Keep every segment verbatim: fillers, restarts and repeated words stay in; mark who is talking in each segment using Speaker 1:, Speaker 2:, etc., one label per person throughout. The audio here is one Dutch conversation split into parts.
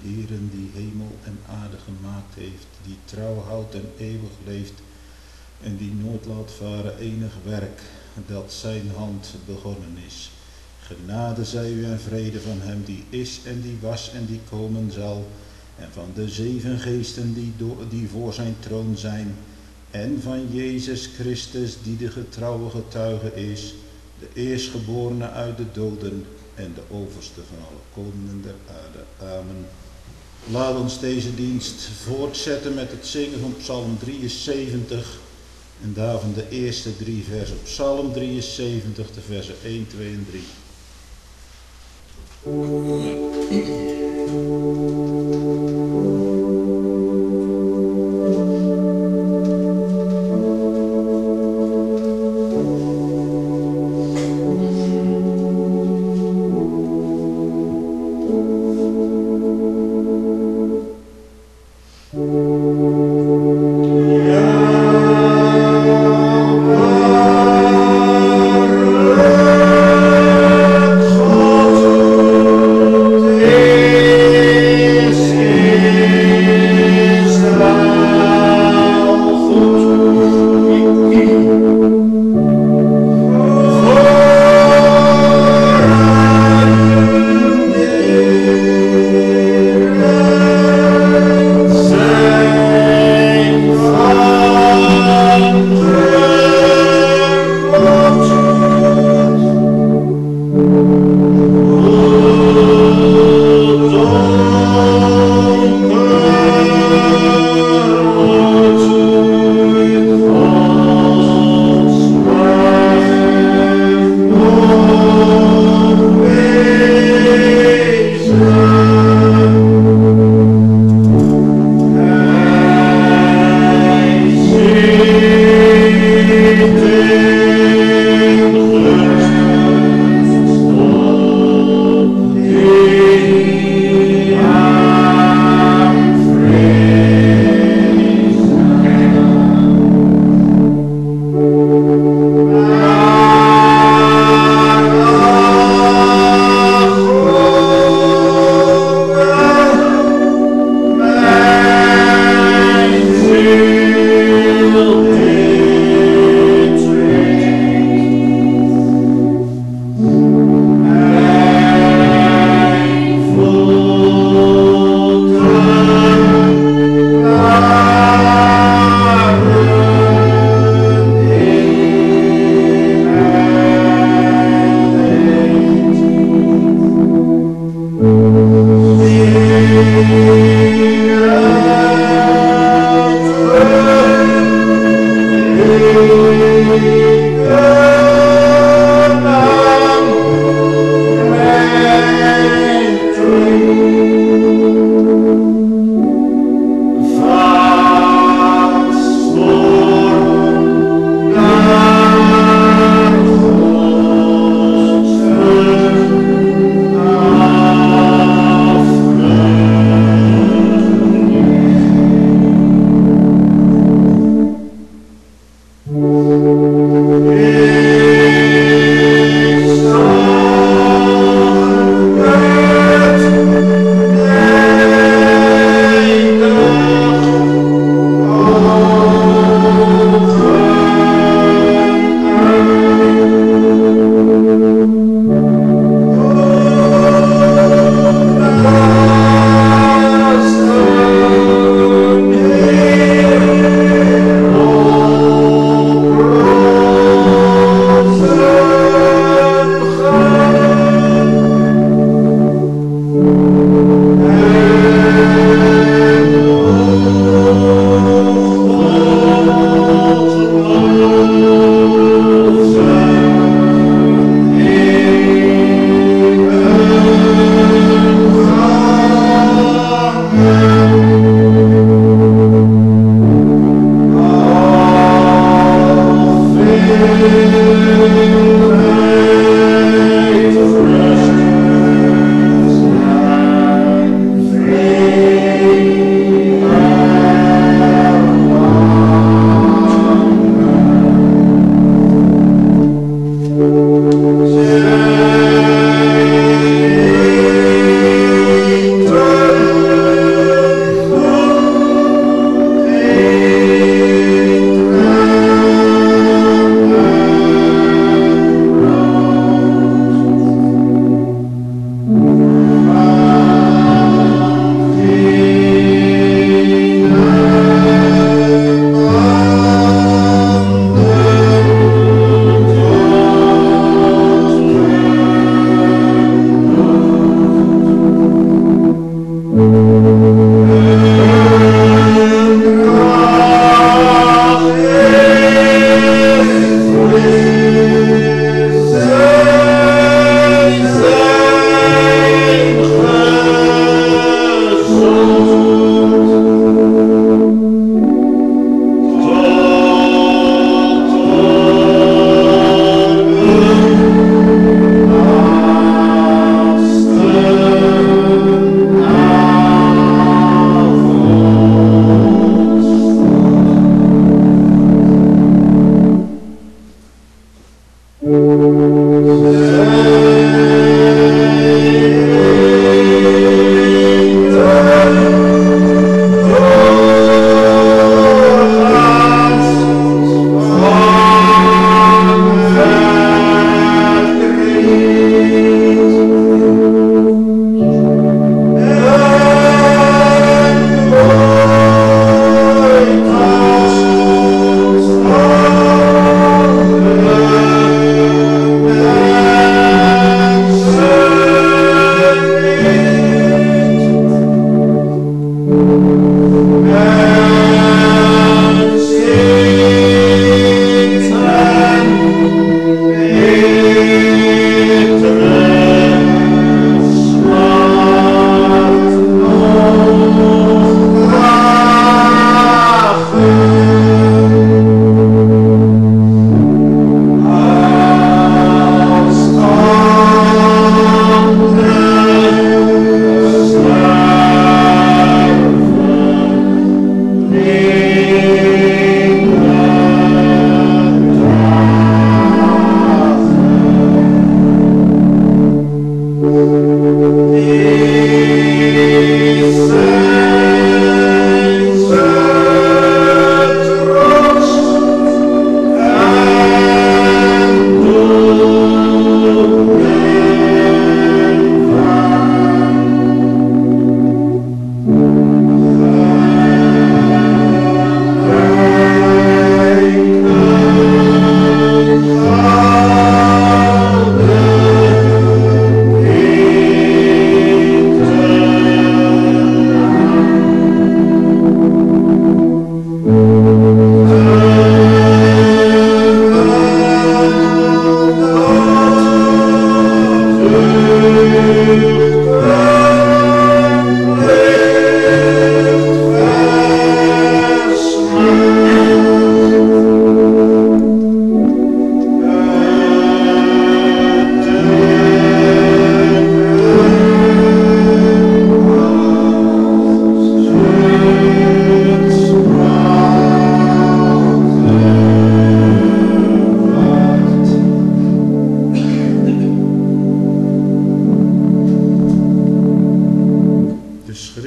Speaker 1: Heeren die hemel en aarde gemaakt heeft, die trouw houdt en eeuwig leeft en die nooit laat varen enig werk dat zijn hand begonnen is. Genade zij u en vrede van hem die is en die was en die komen zal, en van de zeven geesten die, door, die voor zijn troon zijn, en van Jezus Christus die de getrouwe getuige is, de eerstgeborene uit de doden en de overste van alle koningen der aarde. Amen. Laat ons deze dienst voortzetten met het zingen van Psalm drieënzeventig en daarvan de eerste drie versen. Psalm drieënzeventig, de versen één, twee en drie.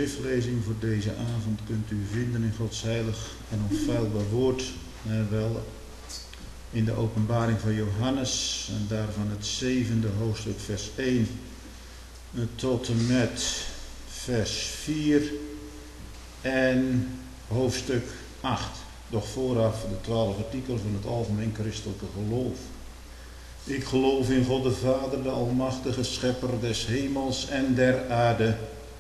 Speaker 1: schriftlezing voor deze avond kunt u vinden in Gods heilig en onfeilbaar woord. En wel in de openbaring van Johannes en daarvan het zevende hoofdstuk vers één tot en met vers vier en hoofdstuk acht. Doch vooraf de twaalf artikelen van het algemeen christelijke geloof. Ik geloof in God de Vader, de almachtige schepper des hemels en der aarde.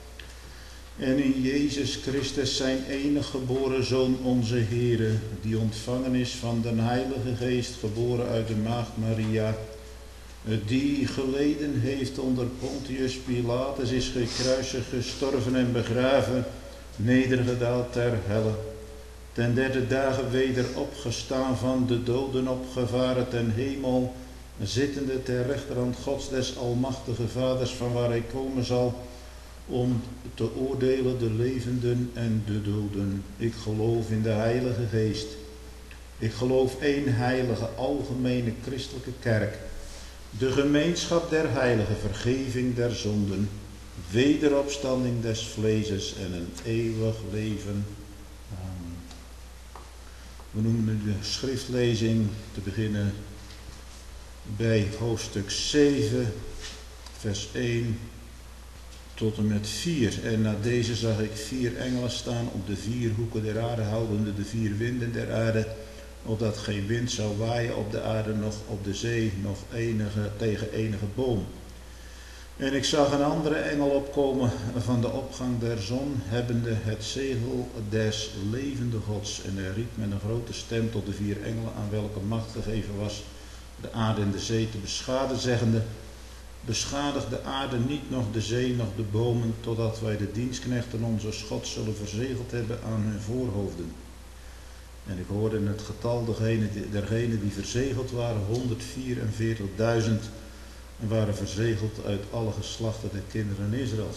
Speaker 1: En in Jezus Christus zijn enig geboren Zoon onze Heere, die ontvangen is van den Heilige Geest, geboren uit de maagd Maria, die geleden heeft onder Pontius Pilatus, is gekruisigd, gestorven en begraven, nedergedaald ter helle. Ten derde dagen weder opgestaan van de doden, opgevaren ten hemel, zittende ter rechterhand Gods des almachtige Vaders, van waar hij komen zal om te oordelen de levenden en de doden. Ik geloof in de Heilige Geest. Ik geloof één heilige, algemene christelijke kerk, de gemeenschap der heiligen, vergeving der zonden, wederopstanding des vleeses en een eeuwig leven. Amen. We noemen de schriftlezing te beginnen bij hoofdstuk zeven, vers één tot en met vier. En na deze zag ik vier engelen staan op de vier hoeken der aarde, houdende de vier winden der aarde, opdat geen wind zou waaien op de aarde, nog op de zee, nog enige, tegen enige boom. En ik zag een andere engel opkomen van de opgang der zon, hebbende het zegel des levende Gods. En hij riep met een grote stem tot de vier engelen, aan welke macht gegeven was de aarde en de zee te beschadigen, zeggende: beschadig de aarde niet, nog de zee, nog de bomen, totdat wij de dienstknechten onze God zullen verzegeld hebben aan hun voorhoofden. En ik hoorde in het getal dergenen die verzegeld waren, honderdvierenveertigduizend, en waren verzegeld uit alle geslachten der kinderen Israëls.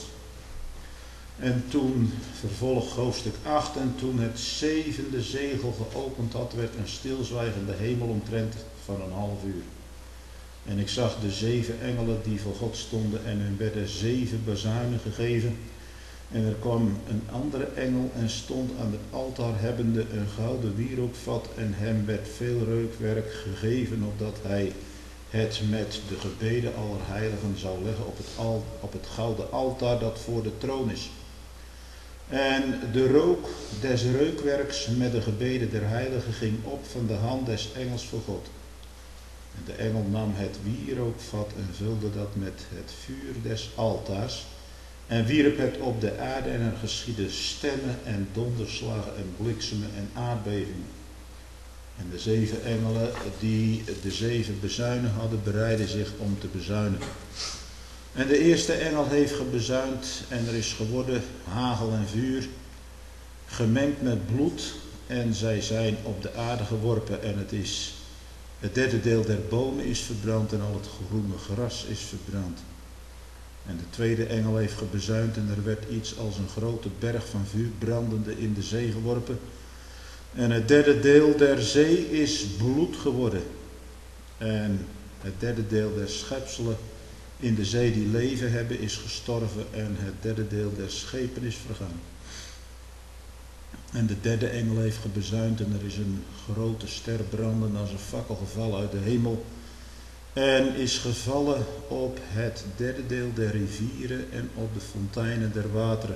Speaker 1: En toen, vervolg hoofdstuk acht, en toen het zevende zegel geopend had, werd een stilzwijgende hemel omtrent van een half uur. En ik zag de zeven engelen die voor God stonden, en hun werden zeven bazuinen gegeven. En er kwam een andere engel en stond aan het altaar, hebbende een gouden wierookvat, en hem werd veel reukwerk gegeven, opdat hij het met de gebeden aller heiligen zou leggen op het, al, op het gouden altaar dat voor de troon is. En de rook des reukwerks met de gebeden der heiligen ging op van de hand des engels voor God. En de engel nam het wierookvat en vulde dat met het vuur des altaars en wierp het op de aarde, en er geschiedden stemmen en donderslagen en bliksemen en aardbevingen. En de zeven engelen die de zeven bezuinen hadden, bereidden zich om te bezuinen. En de eerste engel heeft gebezuind, en er is geworden hagel en vuur, gemengd met bloed, en zij zijn op de aarde geworpen, en het is het derde deel der bomen is verbrand, en al het groene gras is verbrand. En de tweede engel heeft gebezuind, en er werd iets als een grote berg van vuur brandende in de zee geworpen. En het derde deel der zee is bloed geworden. En het derde deel der schepselen in de zee die leven hebben is gestorven, en het derde deel der schepen is vergaan. En de derde engel heeft gebezuind, en er is een grote ster branden als een fakkel gevallen uit de hemel, en is gevallen op het derde deel der rivieren en op de fonteinen der wateren.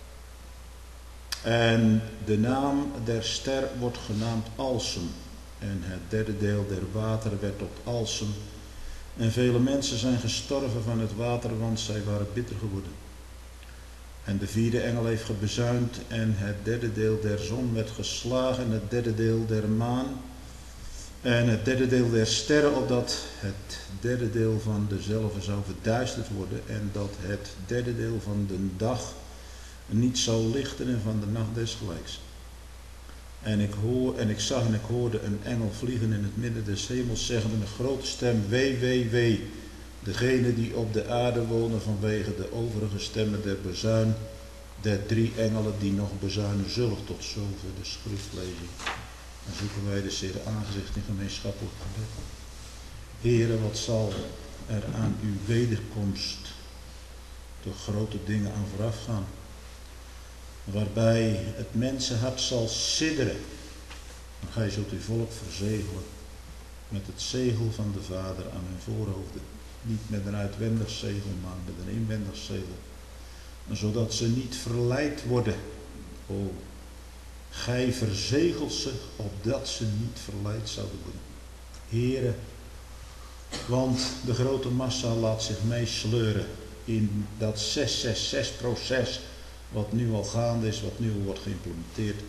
Speaker 1: En de naam der ster wordt genaamd Alsem, en het derde deel der wateren werd tot Alsem. En vele mensen zijn gestorven van het water, want zij waren bitter geworden. En de vierde engel heeft gebezuind, en het derde deel der zon werd geslagen, en het derde deel der maan, en het derde deel der sterren, opdat het derde deel van dezelve zou verduisterd worden, en dat het derde deel van de dag niet zou lichten, en van de nacht desgelijks. En ik hoor, en ik zag en ik hoorde een engel vliegen in het midden des hemels, zeggen met een grote stem: wee, wee, wee, degene die op de aarde wonen, vanwege de overige stemmen der bezuin, der drie engelen die nog bezuinen zullen. Tot zover de schriftlezing. Dan zoeken wij de Heer aangezicht in gemeenschappelijk gebed. Heere, wat zal er aan uw wederkomst toch grote dingen aan vooraf gaan? waarbij het mensenhart zal sidderen. Maar gij zult uw volk verzegelen met het zegel van de Vader aan hun voorhoofden. Niet met een uitwendig zegel, maar met een inwendig zegel. Zodat ze niet verleid worden. O, gij verzegelt ze, opdat ze niet verleid zouden worden. Here, want de grote massa laat zich meesleuren in dat zes zes zes proces wat nu al gaande is, wat nu al wordt geïmplementeerd.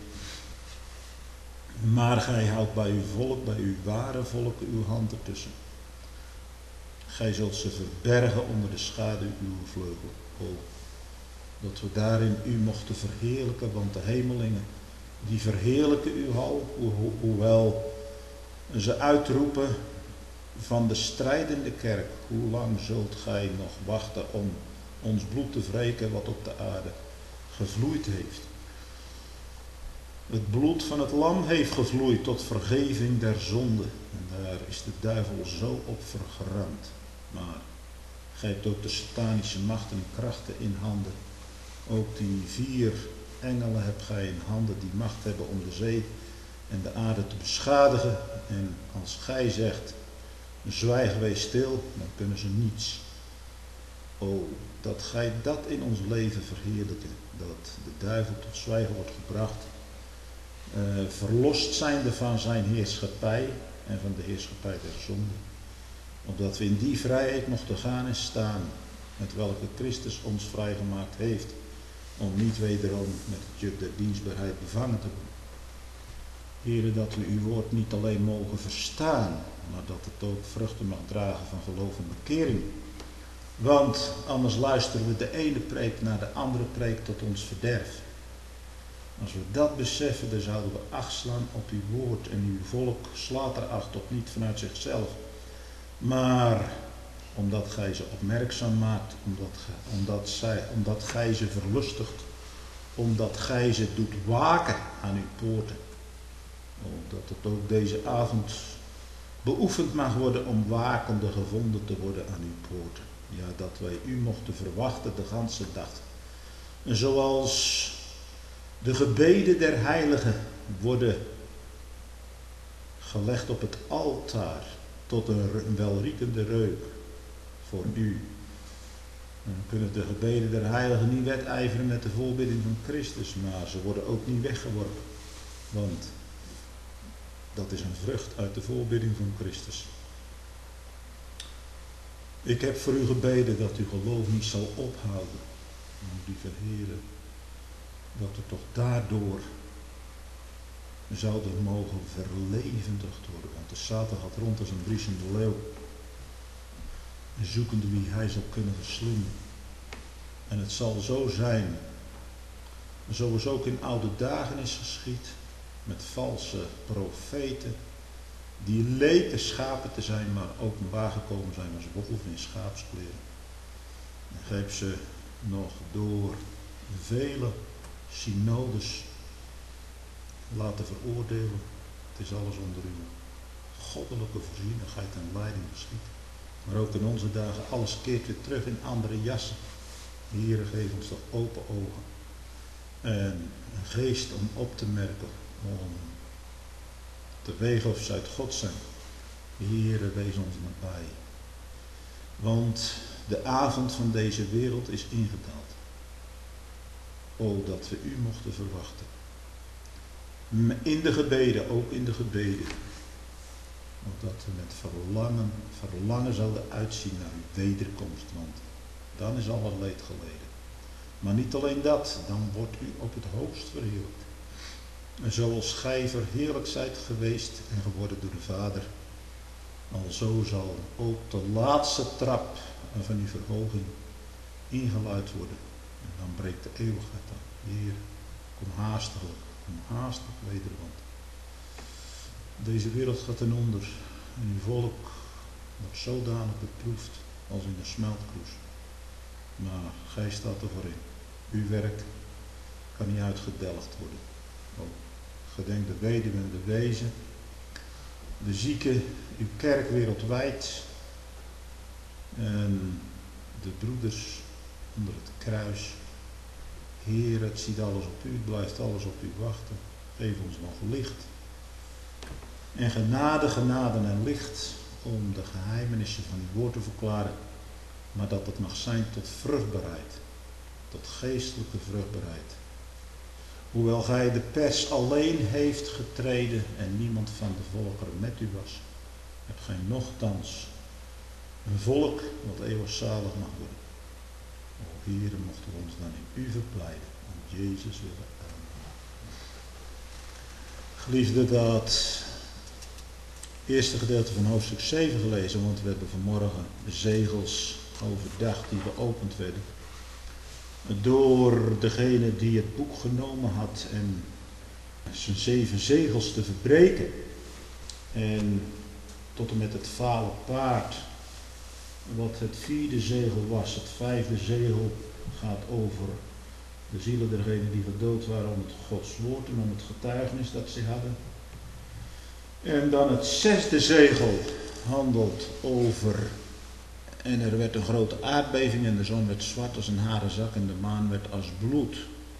Speaker 1: Maar gij houdt bij uw volk, bij uw ware volk, uw hand ertussen. Gij zult ze verbergen onder de schaduw uw vleugel. O, dat we daarin u mochten verheerlijken, want de hemelingen, die verheerlijken u al, ho ho hoewel ze uitroepen van de strijdende kerk. Hoe lang zult gij nog wachten om ons bloed te wreken wat op de aarde gevloeid heeft? Het bloed van het lam heeft gevloeid tot vergeving der zonde. En daar is de duivel zo op vergramd. Maar gij hebt ook de satanische machten en krachten in handen. Ook die vier engelen hebt gij in handen die macht hebben om de zee en de aarde te beschadigen. En als gij zegt, zwijg wees stil, dan kunnen ze niets. O, dat gij dat in ons leven verheerlijken. Dat de duivel tot zwijgen wordt gebracht. Uh, verlost zijnde van zijn heerschappij en van de heerschappij der zonde. Opdat we in die vrijheid mochten gaan en staan, met welke Christus ons vrijgemaakt heeft, om niet wederom met het juk der dienstbaarheid bevangen te worden. Heren, dat we uw woord niet alleen mogen verstaan, maar dat het ook vruchten mag dragen van geloof en bekering. Want anders luisteren we de ene preek naar de andere preek tot ons verderf. Als we dat beseffen, dan zouden we acht slaan op uw woord. En uw volk slaat er acht op, niet vanuit zichzelf. Maar omdat gij ze opmerkzaam maakt, omdat, omdat, zij, omdat gij ze verlustigt, omdat gij ze doet waken aan uw poorten. Dat het ook deze avond beoefend mag worden om wakende gevonden te worden aan uw poorten. Ja, dat wij u mochten verwachten de ganse dag. En zoals de gebeden der heiligen worden gelegd op het altaar tot een welriekende reuk voor u. En dan kunnen de gebeden der heiligen niet wedijveren met de voorbidding van Christus, maar ze worden ook niet weggeworpen. Want dat is een vrucht uit de voorbidding van Christus. Ik heb voor u gebeden dat uw geloof niet zal ophouden. Lieve Heere, dat er toch daardoor zouden mogen verlevendigd worden. Want de Satan gaat rond als een briesende leeuw, zoekende wie hij zal kunnen verslinden. En het zal zo zijn, zoals ook in oude dagen is geschied, met valse profeten, die leken schapen te zijn, maar openbaar gekomen zijn als wolven in schaapskleren. En gij hebt ze nog door vele synodes laten veroordelen. Het is alles onder uw goddelijke voorzienigheid en leiding geschied. Maar ook in onze dagen, alles keert weer terug in andere jassen. De Heere geeft ons toch open ogen. En een geest om op te merken, om te wegen of ze uit God zijn. De Heere, wees ons nabij. Want de avond van deze wereld is ingedaald. O, dat we u mochten verwachten. In de gebeden, ook in de gebeden. Opdat we met verlangen, verlangen zouden uitzien naar uw wederkomst. Want dan is al het leed geleden. Maar niet alleen dat, dan wordt u op het hoogst verheerlijkt. En zoals gij verheerlijkt zijt geweest en geworden door de Vader, alzo zal ook de laatste trap van uw verhoging ingeluid worden. En dan breekt de eeuwigheid aan. Heer, kom haastiglijk, kom haastig wederom. Deze wereld gaat ten onder en uw volk wordt zodanig beproefd als in een smeltkroes. Maar gij staat er voor in. Uw werk kan niet uitgedelgd worden. Oh, gedenk de weduwe en de wezen, de zieken, uw kerk wereldwijd en de broeders onder het kruis. Heer, het ziet alles op u, het blijft alles op u wachten. Geef ons nog licht. En genade, genade en licht om de geheimenissen van uw woord te verklaren. Maar dat het mag zijn tot vruchtbaarheid. Tot geestelijke vruchtbaarheid. Hoewel gij de pers alleen heeft getreden en niemand van de volkeren met u was, hebt gij nochtans een volk wat eeuwig zalig mag worden. O Heere, mochten we ons dan in u verblijden. Om Jezus willen. Amen. Geliefde, dat eerste gedeelte van hoofdstuk zeven gelezen, want we hebben vanmorgen de zegels overdag die geopend werden. Door degene die het boek genomen had en zijn zeven zegels te verbreken. En tot en met het vale paard, wat het vierde zegel was. Het vijfde zegel gaat over de zielen dergenen die gedood waren om het Gods woord en om het getuigenis dat ze hadden. En dan het zesde zegel handelt over, en er werd een grote aardbeving en de zon werd zwart als een haren zak en de maan werd als bloed.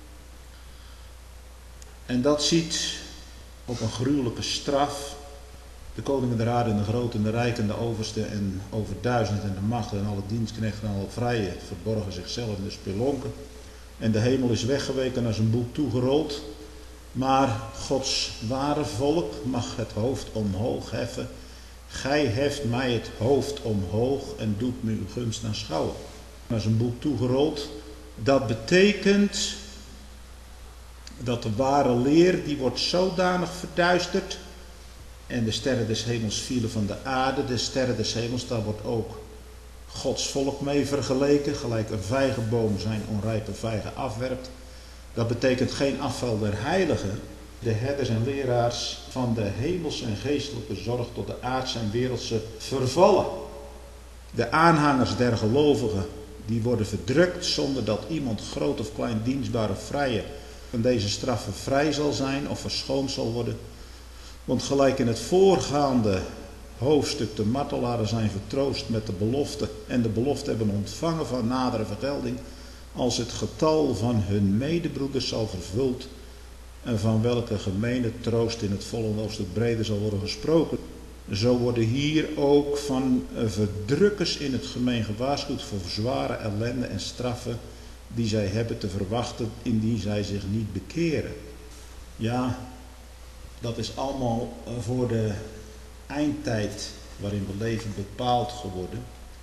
Speaker 1: En dat ziet op een gruwelijke straf. De koningen der aarde en de grote en de rijken en de overste en over duizend en de machten en alle dienstknechten en alle vrije verborgen zichzelf in de spelonken. En de hemel is weggeweken als een boek toegerold. Maar Gods ware volk mag het hoofd omhoog heffen. Gij heft mij het hoofd omhoog en doet me uw gunst aanschouwen. Als een boek toegerold. Dat betekent dat de ware leer die wordt zodanig verduisterd. En de sterren des hemels vielen van de aarde. De sterren des hemels, daar wordt ook Gods volk mee vergeleken. Gelijk een vijgenboom zijn onrijpe vijgen afwerpt. Dat betekent geen afval der heiligen. De herders en leraars van de hemelse en geestelijke zorg tot de aardse en wereldse vervallen. De aanhangers der gelovigen, die worden verdrukt zonder dat iemand groot of klein, dienstbaar of vrije van deze straffen vrij zal zijn of verschoond zal worden. Want gelijk in het voorgaande hoofdstuk de martelaren zijn vertroost met de belofte en de belofte hebben ontvangen van nadere vergelding, als het getal van hun medebroeders zal vervuld en van welke gemene troost in het volle hoofdstuk brede zal worden gesproken. Zo worden hier ook van verdrukkers in het gemeen gewaarschuwd voor zware ellende en straffen die zij hebben te verwachten indien zij zich niet bekeren. Ja, dat is allemaal voor de eindtijd waarin we leven bepaald geworden.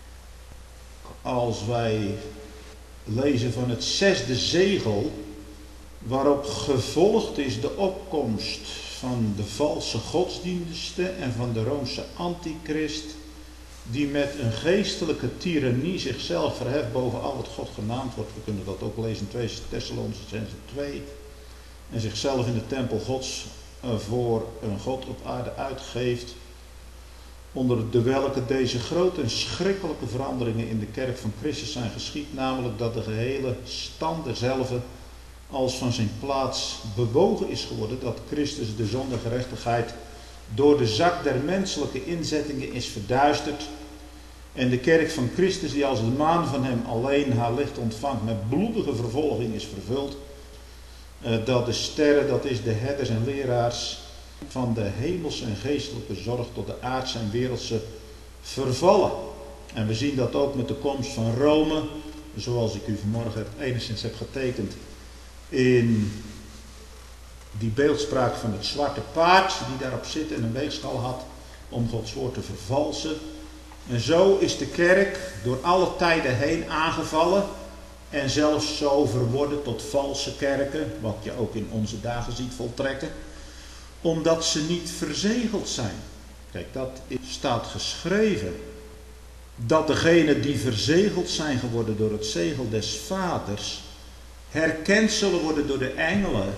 Speaker 1: Als wij lezen van het zesde zegel, waarop gevolgd is de opkomst van de valse godsdiensten en van de Roomse antichrist, die met een geestelijke tirannie zichzelf verheft boven al wat God genaamd wordt. We kunnen dat ook lezen in twee Thessalonicenzen twee. En zichzelf in de tempel Gods voor een God op aarde uitgeeft. Onder de welke deze grote en schrikkelijke veranderingen in de kerk van Christus zijn geschied. Namelijk dat de gehele stand derzelve als van zijn plaats bewogen is geworden. Dat Christus de zonde gerechtigheid door de zak der menselijke inzettingen is verduisterd. En de kerk van Christus die als de maan van hem alleen haar licht ontvangt met bloedige vervolging is vervuld. Dat de sterren, dat is de herders en leraars van de hemelse en geestelijke zorg tot de aardse en wereldse vervallen. En we zien dat ook met de komst van Rome, zoals ik u vanmorgen enigszins heb getekend in die beeldspraak van het zwarte paard die daarop zit en een weegschaal had om Gods woord te vervalsen. En zo is de kerk door alle tijden heen aangevallen en zelfs zo verworden tot valse kerken, wat je ook in onze dagen ziet voltrekken, omdat ze niet verzegeld zijn. Kijk, dat staat geschreven. Dat degenen die verzegeld zijn geworden door het zegel des vaders, herkend zullen worden door de engelen,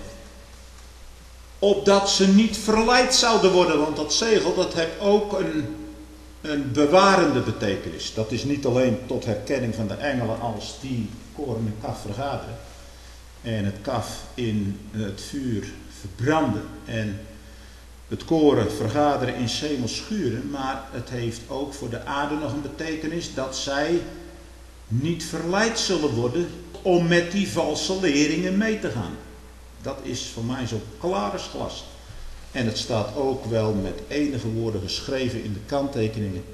Speaker 1: opdat ze niet verleid zouden worden. Want dat zegel, dat heeft ook een, een bewarende betekenis. Dat is niet alleen tot herkenning van de engelen als die koren en kaf vergaderen en het kaf in het vuur verbranden en het koren vergaderen in Semel schuren, maar het heeft ook voor de aarde nog een betekenis dat zij niet verleid zullen worden om met die valse leringen mee te gaan. Dat is voor mij zo klaar als glas. En het staat ook wel met enige woorden geschreven in de kanttekeningen.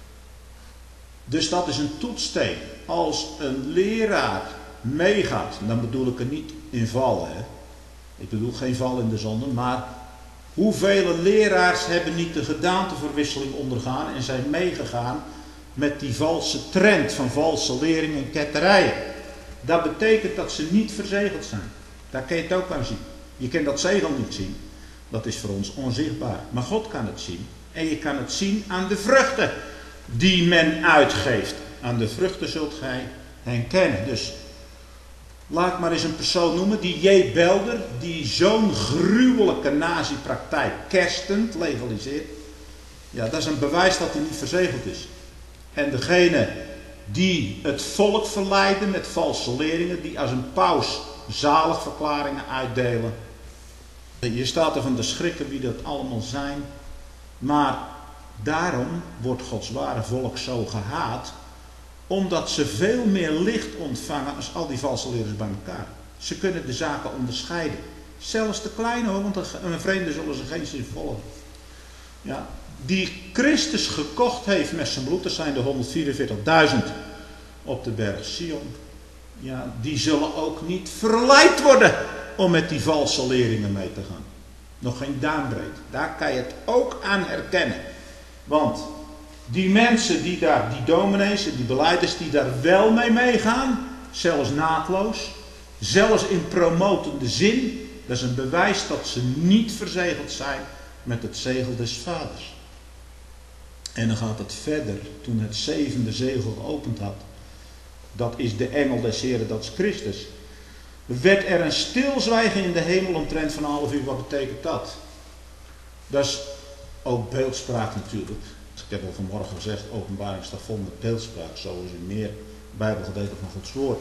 Speaker 1: Dus dat is een toetssteen. Als een leraar meegaat, dan bedoel ik er niet in vallen. Hè? Ik bedoel geen val in de zonde, maar hoeveel leraars hebben niet de gedaanteverwisseling ondergaan en zijn meegegaan met die valse trend van valse leringen en ketterijen. Dat betekent dat ze niet verzegeld zijn. Daar kun je het ook aan zien. Je kan dat zegel niet zien. Dat is voor ons onzichtbaar. Maar God kan het zien. En je kan het zien aan de vruchten die men uitgeeft. Aan de vruchten zult gij hen kennen. Dus laat maar eens een persoon noemen, die J. Belder, die zo'n gruwelijke nazi-praktijk kerstend legaliseert. Ja, dat is een bewijs dat hij niet verzegeld is. En degene die het volk verleiden met valse leringen, die als een paus zaligverklaringen uitdelen. Je staat er van te schrikken wie dat allemaal zijn. Maar daarom wordt Gods ware volk zo gehaat, omdat ze veel meer licht ontvangen als al die valse leraars bij elkaar. Ze kunnen de zaken onderscheiden. Zelfs de kleine hoor, want een vreemde zullen ze geen zin volgen. Ja, die Christus gekocht heeft met zijn bloed, dat zijn de honderdvierenveertigduizend op de berg Sion. Ja, die zullen ook niet verleid worden om met die valse leringen mee te gaan. Nog geen duimbreed. Daar kan je het ook aan herkennen. Want die mensen die daar, die dominees en die belijders die daar wel mee meegaan, zelfs naadloos, zelfs in promotende zin, dat is een bewijs dat ze niet verzegeld zijn met het zegel des Vaders. En dan gaat het verder, toen het zevende zegel geopend had, dat is de engel des Heren, dat is Christus, werd er een stilzwijgen in de hemel omtrent van een half uur. Wat betekent dat? Dat is ook beeldspraak natuurlijk. Ik heb al vanmorgen gezegd, openbaring staat vol met beeldspraak, zoals in meer Bijbelgedeelten van Gods woord.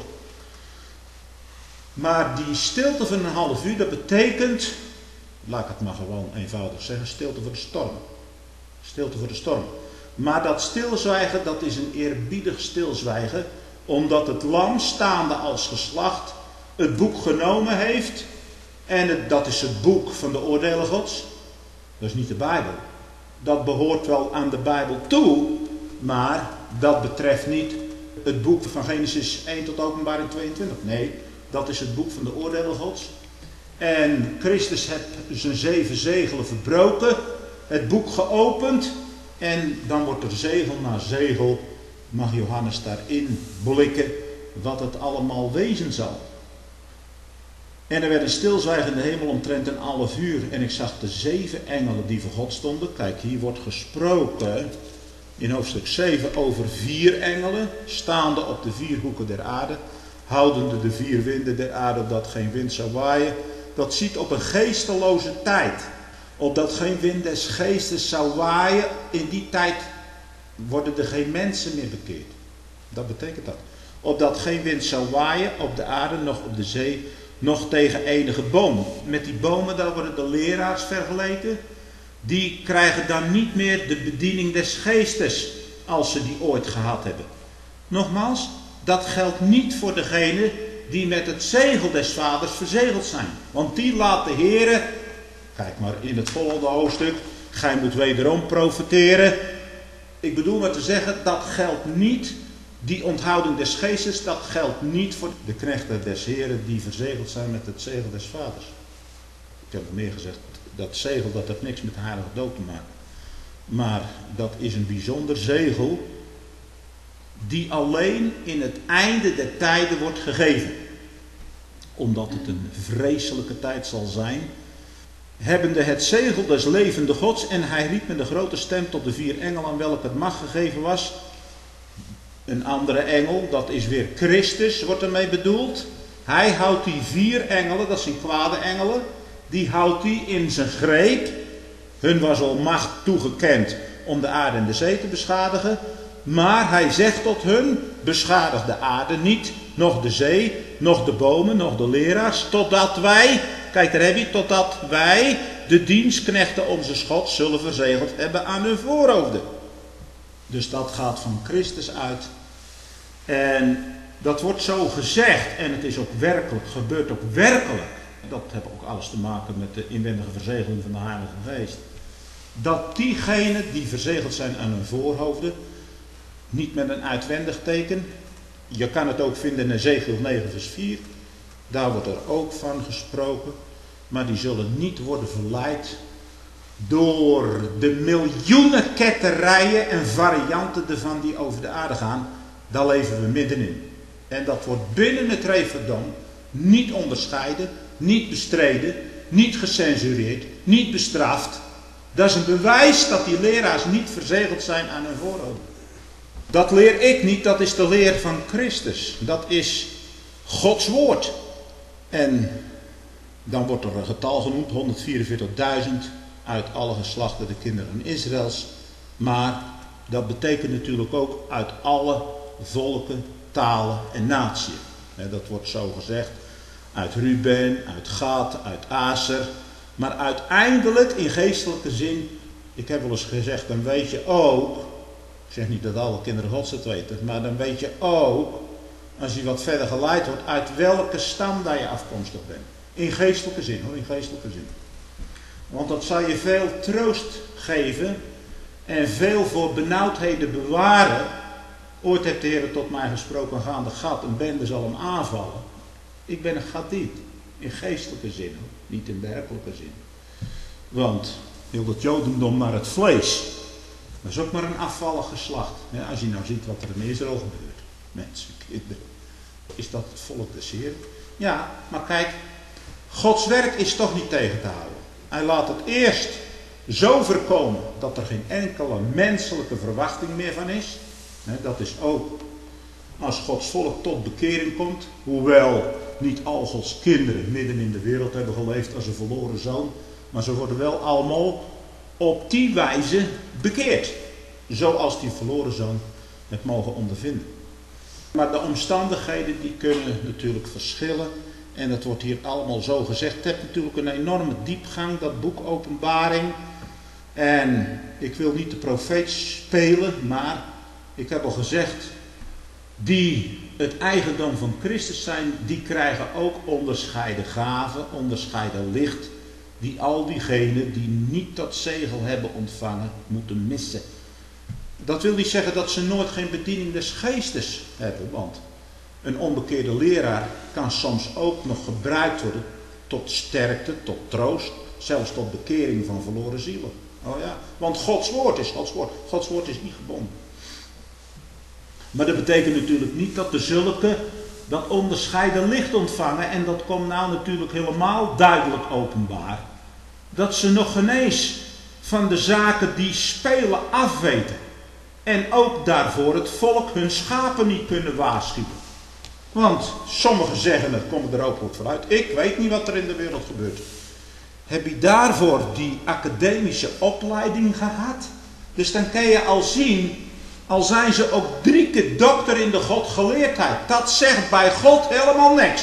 Speaker 1: Maar die stilte van een half uur, dat betekent, laat ik het maar gewoon eenvoudig zeggen, stilte voor de storm. Stilte voor de storm. Maar dat stilzwijgen, dat is een eerbiedig stilzwijgen, omdat het lam, staande als geslacht, het boek genomen heeft. En het, dat is het boek van de oordelen Gods. Dat is niet de Bijbel. Dat behoort wel aan de Bijbel toe, maar dat betreft niet het boek van Genesis één tot Openbaring tweeëntwintig. Nee, dat is het boek van de oordelen Gods. En Christus heeft zijn zeven zegelen verbroken, het boek geopend, en dan wordt er zegel na zegel, mag Johannes daarin blikken wat het allemaal wezen zal. En er werd een stilzwijgende hemel omtrent een half uur. En ik zag de zeven engelen die voor God stonden. Kijk, hier wordt gesproken in hoofdstuk zeven over vier engelen, staande op de vier hoeken der aarde, houdende de vier winden der aarde, opdat geen wind zou waaien. Dat ziet op een geesteloze tijd. Opdat geen wind des geestes zou waaien. In die tijd worden er geen mensen meer bekeerd. Dat betekent dat. Opdat geen wind zou waaien op de aarde, nog op de zee, nog tegen enige boom. Met die bomen, daar worden de leraars vergeleken. Die krijgen dan niet meer de bediening des geestes, als ze die ooit gehad hebben. Nogmaals, dat geldt niet voor degenen die met het zegel des Vaders verzegeld zijn. Want die laat de Heere, kijk maar in het volgende hoofdstuk, gij moet wederom profeteren. Ik bedoel maar te zeggen, dat geldt niet, die onthouding des geestes, dat geldt niet voor de knechten des Heren die verzegeld zijn met het zegel des Vaders. Ik heb het meer gezegd, dat zegel dat heeft niks met de heilige doop te maken. Maar dat is een bijzonder zegel die alleen in het einde der tijden wordt gegeven. Omdat het een vreselijke tijd zal zijn. Hebbende het zegel des levende Gods, en hij riep met een grote stem tot de vier engelen aan welke het macht gegeven was. Een andere engel, dat is weer Christus, wordt ermee bedoeld. Hij houdt die vier engelen, dat zijn kwade engelen, die houdt hij in zijn greep. Hun was al macht toegekend om de aarde en de zee te beschadigen. Maar hij zegt tot hun, beschadig de aarde niet, noch de zee, noch de bomen, noch de leraars, totdat wij, kijk daar heb je, totdat wij de dienstknechten onze God zullen verzegeld hebben aan hun voorhoofden. Dus dat gaat van Christus uit. En dat wordt zo gezegd en het is ook werkelijk, gebeurt ook werkelijk. Dat heeft ook alles te maken met de inwendige verzegeling van de Heilige Geest. Dat diegenen die verzegeld zijn aan hun voorhoofden, niet met een uitwendig teken. Je kan het ook vinden in Ezechiel negen vers vier. Daar wordt er ook van gesproken. Maar die zullen niet worden verleid door de miljoenen ketterijen en varianten ervan die over de aarde gaan. Daar leven we middenin. En dat wordt binnen het Referdom niet onderscheiden, niet bestreden, niet gecensureerd, niet bestraft. Dat is een bewijs dat die leraars niet verzegeld zijn aan hun voorhoofd. Dat leer ik niet, dat is de leer van Christus. Dat is Gods woord. En dan wordt er een getal genoemd, honderdvierenveertigduizend uit alle geslachten de kinderen Israëls. Maar dat betekent natuurlijk ook uit alle volken, talen en naties. Dat wordt zo gezegd uit Ruben, uit Gad, uit Aser. Maar uiteindelijk in geestelijke zin, ik heb wel eens gezegd, dan weet je ook, ik zeg niet dat alle kinderen Gods het weten, maar dan weet je ook, als je wat verder geleid wordt, uit welke stam dat je afkomstig bent. In geestelijke zin hoor, in geestelijke zin. Want dat zal je veel troost geven en veel voor benauwdheden bewaren. Ooit heeft de Heer tot mij gesproken gaande Gad, een bende zal hem aanvallen. Ik ben een Gadiet, in geestelijke zin hoor, niet in werkelijke zin. Want heel het Jodendom naar het vlees, dat is ook maar een afvallig geslacht. Ja, als je nou ziet wat er in Israël gebeurt, mensen, kinderen, is dat het volk des Heeren? Ja, maar kijk, Gods werk is toch niet tegen te houden. Hij laat het eerst zo voorkomen dat er geen enkele menselijke verwachting meer van is. Dat is ook als Gods volk tot bekering komt, hoewel niet al Gods kinderen midden in de wereld hebben geleefd als een verloren zoon, maar ze worden wel allemaal op die wijze bekeerd, zoals die verloren zoon het mogen ondervinden. Maar de omstandigheden die kunnen natuurlijk verschillen en het wordt hier allemaal zo gezegd. Het heeft natuurlijk een enorme diepgang, dat boek Openbaring. En ik wil niet de profeet spelen, maar ik heb al gezegd, die het eigendom van Christus zijn, die krijgen ook onderscheiden gaven, onderscheiden licht, die al diegenen die niet dat zegel hebben ontvangen, moeten missen. Dat wil niet zeggen dat ze nooit geen bediening des geestes hebben, want een onbekeerde leraar kan soms ook nog gebruikt worden tot sterkte, tot troost, zelfs tot bekering van verloren zielen. Oh ja, want Gods woord is Gods woord. Gods woord is niet gebonden. Maar dat betekent natuurlijk niet dat de zulke dat onderscheiden licht ontvangen, en dat komt nou natuurlijk helemaal duidelijk openbaar, dat ze nog geen eens van de zaken die spelen afweten. En ook daarvoor het volk hun schapen niet kunnen waarschuwen. Want sommigen zeggen, het komt er ook goed vooruit, ik weet niet wat er in de wereld gebeurt. Heb je daarvoor die academische opleiding gehad? Dus dan kan je al zien, al zijn ze ook drie keer dokter in de godgeleerdheid. Dat zegt bij God helemaal niks.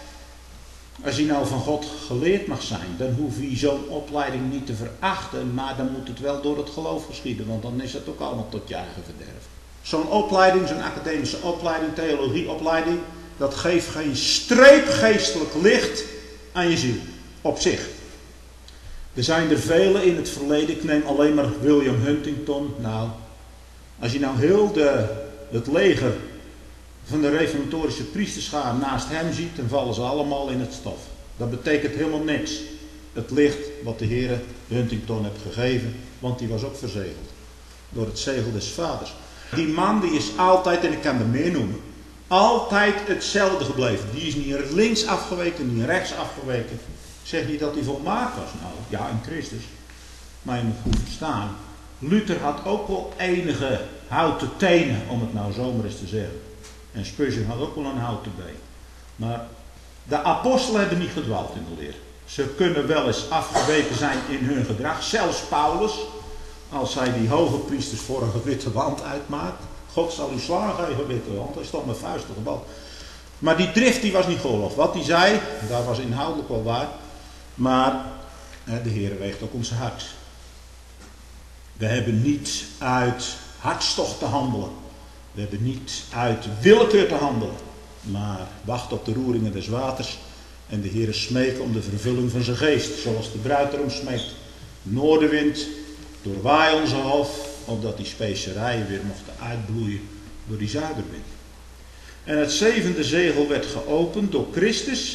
Speaker 1: Als je nou van God geleerd mag zijn, dan hoef je zo'n opleiding niet te verachten, maar dan moet het wel door het geloof geschieden, want dan is het ook allemaal tot je eigen verderf. Zo'n opleiding, zo'n academische opleiding, theologieopleiding, dat geeft geen streep geestelijk licht aan je ziel, op zich. Er zijn er vele in het verleden, ik neem alleen maar William Huntington. Nou, als je nou heel de, het leger van de reformatorische priesterschaar naast hem ziet, dan vallen ze allemaal in het stof. Dat betekent helemaal niks. Het licht wat de Heere Huntington heeft gegeven, want die was ook verzegeld door het zegel des vaders. Die man die is altijd, en ik kan er meer noemen, altijd hetzelfde gebleven. Die is niet links afgeweken, niet rechts afgeweken. Ik zeg niet dat hij volmaakt was. Nou, ja, in Christus. Maar je moet goed verstaan. Luther had ook wel enige houten tenen, om het nou zomaar eens te zeggen. En Spurgeon had ook wel een houten been. Maar de apostelen hebben niet gedwaald in de leer. Ze kunnen wel eens afgeweken zijn in hun gedrag. Zelfs Paulus, als hij die hoge priesters voor een gewitte wand uitmaakt. God zal u slaan geven, witte wand. Hij stond met vuisten gebald. Maar die drift die was niet geoorloofd. Wat hij zei, daar was inhoudelijk wel waar. Maar de Heer weegt ook ons hart. We hebben niet uit hartstocht te handelen. We hebben niet uit willekeur te handelen, maar wachten op de roeringen des waters en de Heere smeken om de vervulling van zijn geest, zoals de bruid erom smeekt. Noordenwind, doorwaai onze hof, opdat die specerijen weer mochten uitbloeien door die zuiderwind. En het zevende zegel werd geopend door Christus.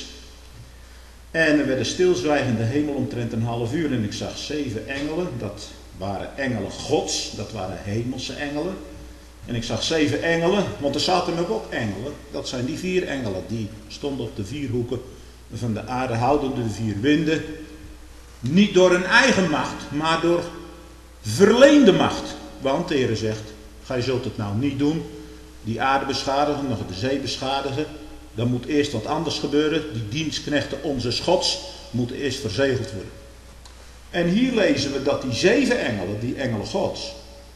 Speaker 1: En er werd een stilzwijgende hemel omtrent een half uur. En ik zag zeven engelen, dat waren engelen Gods, dat waren hemelse engelen. En ik zag zeven engelen, want er zaten ook engelen. Dat zijn die vier engelen, die stonden op de vier hoeken van de aarde, houdende de vier winden. Niet door hun eigen macht, maar door verleende macht. Want de Heer zegt, gij zult het nou niet doen. Die aarde beschadigen, nog de zee beschadigen. Dan moet eerst wat anders gebeuren. Die dienstknechten onze Gods moeten eerst verzegeld worden. En hier lezen we dat die zeven engelen, die engelen Gods,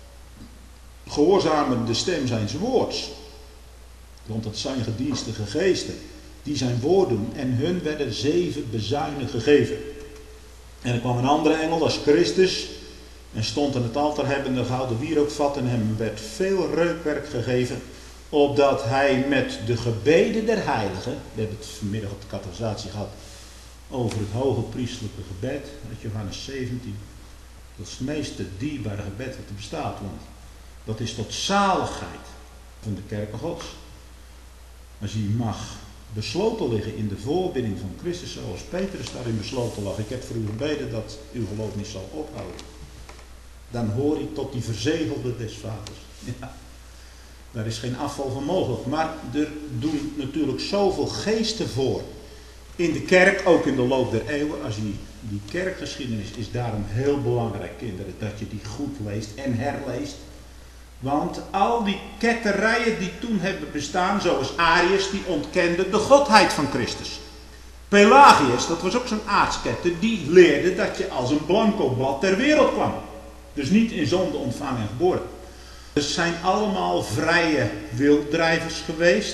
Speaker 1: gehoorzamen de stem zijns woords. Want dat zijn gedienstige geesten die zijn woord doen. En hun werden zeven bezuinen gegeven. En er kwam een andere engel, dat is Christus. En stond aan het altaar hebbende gouden wierookvat. En hem werd veel reukwerk gegeven. Opdat hij met de gebeden der heiligen. We hebben het vanmiddag op de catechisatie gehad. Over het hoge priestelijke gebed. Uit Johannes zeventien. Dat is het meest dierbare gebed wat er bestaat. Want dat is tot zaligheid van de kerken Gods. Als je mag besloten liggen in de voorbidding van Christus, zoals Petrus daarin besloten lag. Ik heb voor u gebeden dat uw geloof niet zal ophouden. Dan hoor je tot die verzegelde des vaders. Ja, daar is geen afval van mogelijk. Maar er doen natuurlijk zoveel geesten voor. In de kerk, ook in de loop der eeuwen. Als je die kerkgeschiedenis is daarom heel belangrijk, kinderen. Dat je die goed leest en herleest. Want al die ketterijen die toen hebben bestaan, zoals Arius, die ontkende de godheid van Christus. Pelagius, dat was ook zo'n aartsketter, die leerde dat je als een blanco blad ter wereld kwam. Dus niet in zonde ontvangen en geboren. Het zijn allemaal vrije wilddrijvers geweest,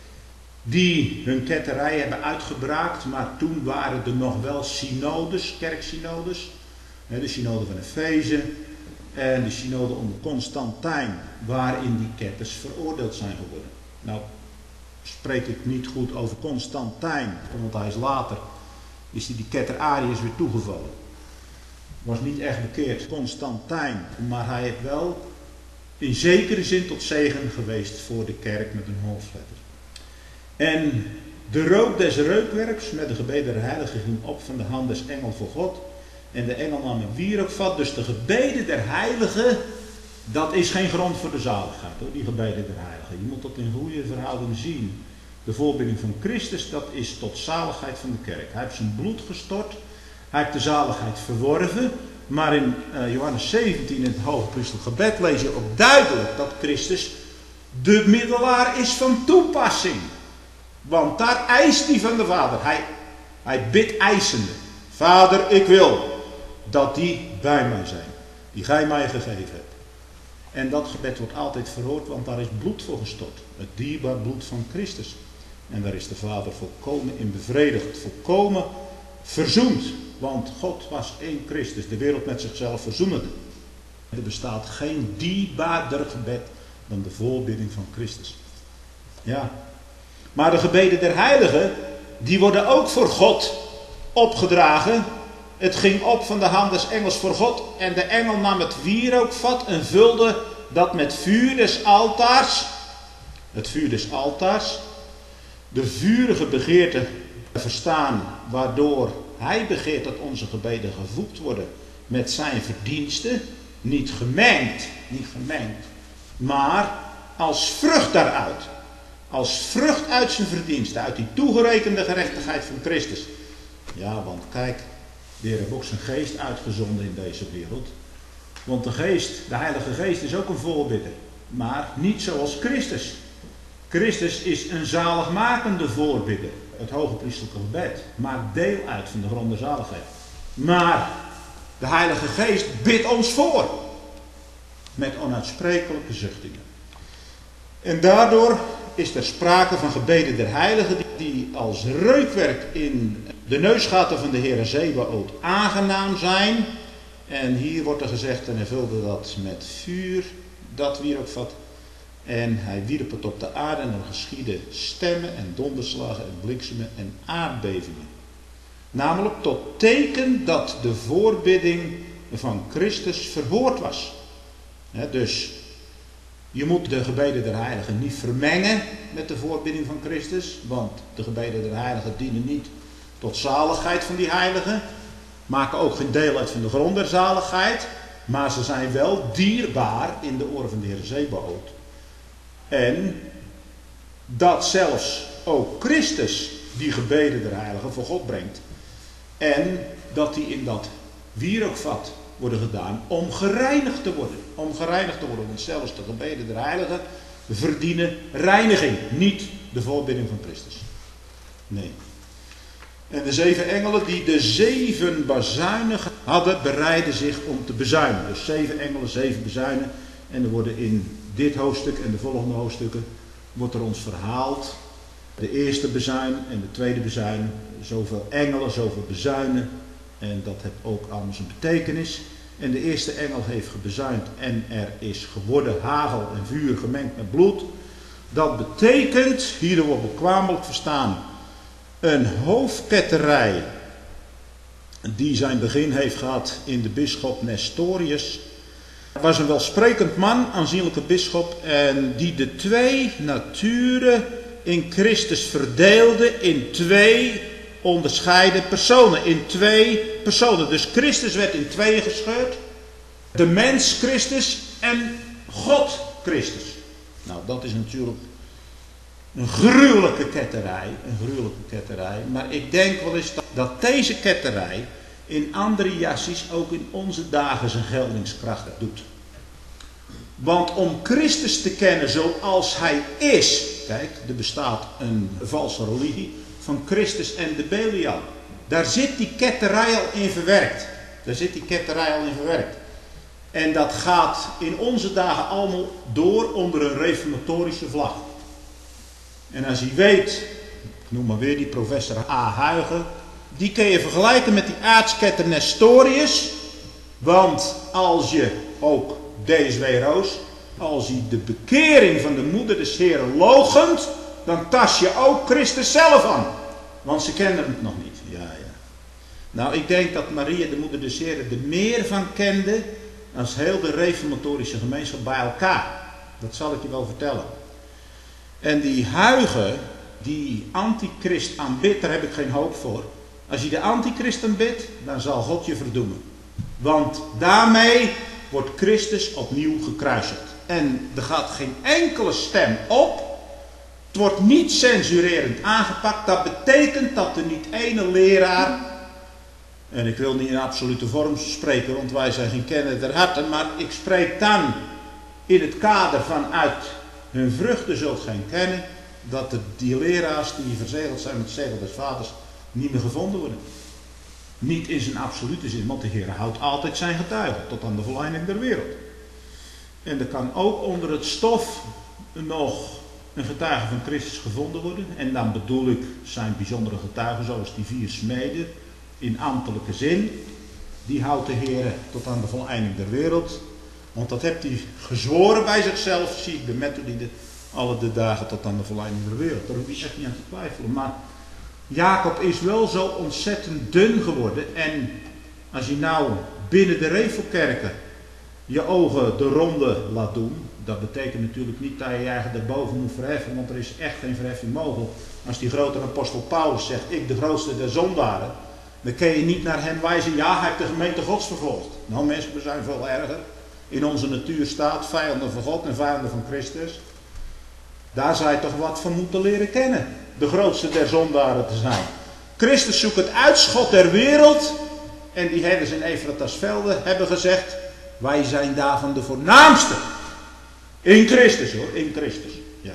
Speaker 1: die hun ketterij hebben uitgebraakt, maar toen waren er nog wel synodes, kerksynodes. De synode van Efeze en de synode onder Constantijn, waarin die ketters veroordeeld zijn geworden. Nou, spreek ik niet goed over Constantijn, want hij is later, is hij die ketter Arius weer toegevallen. Was niet echt bekeerd, Constantijn, maar hij heeft wel in zekere zin tot zegen geweest voor de kerk met een hoofdletter. En de rook des reukwerks met de gebeden der heiligen ging op van de hand des engel voor God. En de engel nam een wierookvat. Dus de gebeden der heiligen, dat is geen grond voor de zaligheid hoor, die gebeden der heiligen. Je moet dat in goede verhouding zien. De voorbidding van Christus, dat is tot zaligheid van de kerk. Hij heeft zijn bloed gestort. Hij heeft de zaligheid verworven. Maar in uh, Johannes zeventien, in het hoge priestelijk gebed, lees je ook duidelijk dat Christus de middelaar is van toepassing. Want daar eist hij van de Vader. Hij, hij bidt eisende. Vader, ik wil dat die bij mij zijn. Die gij mij gegeven hebt. En dat gebed wordt altijd verhoord, want daar is bloed voor gestort. Het dierbaar bloed van Christus. En daar is de Vader volkomen in bevredigd. Volkomen verzoend. Want God was één Christus. De wereld met zichzelf verzoenende. Er bestaat geen dierbaarder gebed dan de voorbidding van Christus. Ja. Maar de gebeden der heiligen, die worden ook voor God opgedragen. Het ging op van de hand des engels voor God. En de engel nam het wierookvat en vulde dat met vuur des altaars. Het vuur des altaars. De vurige begeerte verstaan, waardoor hij begeert dat onze gebeden gevoegd worden met zijn verdiensten. Niet gemengd, niet gemengd, maar als vrucht daaruit. Als vrucht uit zijn verdiensten, uit die toegerekende gerechtigheid van Christus. Ja, want kijk, de Heer heeft ook zijn geest uitgezonden in deze wereld. Want de geest, de Heilige Geest is ook een voorbidder. Maar niet zoals Christus. Christus is een zaligmakende voorbidder. Het hoge priestelijke gebed maakt deel uit van de grond der zaligheid. Maar de Heilige Geest bidt ons voor. Met onuitsprekelijke zuchtingen. En daardoor is er sprake van gebeden der heiligen die als reukwerk in de neusgaten van de Heere Zebaoth aangenaam zijn. En hier wordt er gezegd, en hij vulde dat met vuur, dat wierookvat. En hij wierp het op de aarde en er geschiedden stemmen en donderslagen en bliksemen en aardbevingen. Namelijk tot teken dat de voorbidding van Christus verhoord was. He, dus je moet de gebeden der heiligen niet vermengen met de voorbidding van Christus. Want de gebeden der heiligen dienen niet tot zaligheid van die heiligen. Maken ook geen deel uit van de grond der zaligheid. Maar ze zijn wel dierbaar in de oren van de Heer Zebaoth. En dat zelfs ook Christus die gebeden der heiligen voor God brengt. En dat die in dat wierookvat worden gedaan om gereinigd te worden. Om gereinigd te worden. Want zelfs de gebeden der heiligen verdienen reiniging. Niet de voorbidding van Christus. Nee. En de zeven engelen die de zeven bazuinen hadden, bereiden zich om te bezuinen. Dus zeven engelen, zeven bazuinen. En er worden in dit hoofdstuk en de volgende hoofdstukken wordt er ons verhaald. De eerste bezuin en de tweede bezuin. Zoveel engelen, zoveel bezuinen. En dat heeft ook allemaal zijn betekenis. En de eerste engel heeft gebezuind en er is geworden hagel en vuur gemengd met bloed. Dat betekent, hierdoor wordt bekwamelijk verstaan, een hoofdketterij die zijn begin heeft gehad in de bisschop Nestorius. Hij was een welsprekend man, aanzienlijke bisschop, en die de twee naturen in Christus verdeelde in twee onderscheiden personen. In twee personen. Dus Christus werd in tweeën gescheurd. De mens Christus en God Christus. Nou, dat is natuurlijk een gruwelijke ketterij. Een gruwelijke ketterij. Maar ik denk wel eens dat, dat deze ketterij in andere jassies ook in onze dagen zijn geldingskracht doet. Want om Christus te kennen zoals hij is. Kijk, er bestaat een valse religie van Christus en de Belial. Daar zit die ketterij al in verwerkt. Daar zit die ketterij al in verwerkt. En dat gaat in onze dagen allemaal door onder een reformatorische vlag. En als je weet, ik noem maar weer die professor A. Huygen, die kun je vergelijken met die aartsketter Nestorius. Want als je ook D S W Roos, als je de bekering van de moeder des Heren loochent, dan tas je ook Christus zelf aan. Want ze kenden het nog niet. Ja, ja. Nou, ik denk dat Maria, de moeder des Heren, er meer van kende als heel de reformatorische gemeenschap bij elkaar. Dat zal ik je wel vertellen. En die Huygen, die antichrist aanbidt, daar heb ik geen hoop voor. Als je de antichrist aanbidt, dan zal God je verdoemen. Want daarmee wordt Christus opnieuw gekruisigd. En er gaat geen enkele stem op. Het wordt niet censurerend aangepakt. Dat betekent dat er niet ene leraar, en ik wil niet in absolute vorm spreken, want wij zijn geen kenner der harten, maar ik spreek dan in het kader van uit hun vruchten zult geen kennen, dat de, die leraars die verzegeld zijn met het zegel des vaders niet meer gevonden worden. Niet in zijn absolute zin, want de Heer houdt altijd zijn getuigen tot aan de volleinding der wereld. En er kan ook onder het stof nog een getuige van Christus gevonden worden. En dan bedoel ik zijn bijzondere getuigen zoals die vier smeden in ambtelijke zin. Die houdt de Heer tot aan de volleinding der wereld. Want dat heeft hij gezworen bij zichzelf, zie ik de Methodieten, alle de dagen tot aan de volleinding der wereld. Daar hoef je echt niet aan te twijfelen. Maar Jacob is wel zo ontzettend dun geworden. En als je nou binnen de Revelkerken je ogen de ronde laat doen, dat betekent natuurlijk niet dat je je eigen daarboven moet verheffen, want er is echt geen verheffing mogelijk. Als die grote apostel Paulus zegt, ik de grootste der zondaren, dan kun je niet naar hem wijzen, ja, hij heeft de gemeente Gods vervolgd. Nou mensen, we zijn veel erger. In onze natuur staat vijanden van God en vijanden van Christus. Daar zou je toch wat van moeten leren kennen. De grootste der zondaren te zijn. Christus zoekt het uitschot der wereld. En die herders in Efratasvelde hebben gezegd, wij zijn daarvan de voornaamste. In Christus hoor, in Christus. Ja.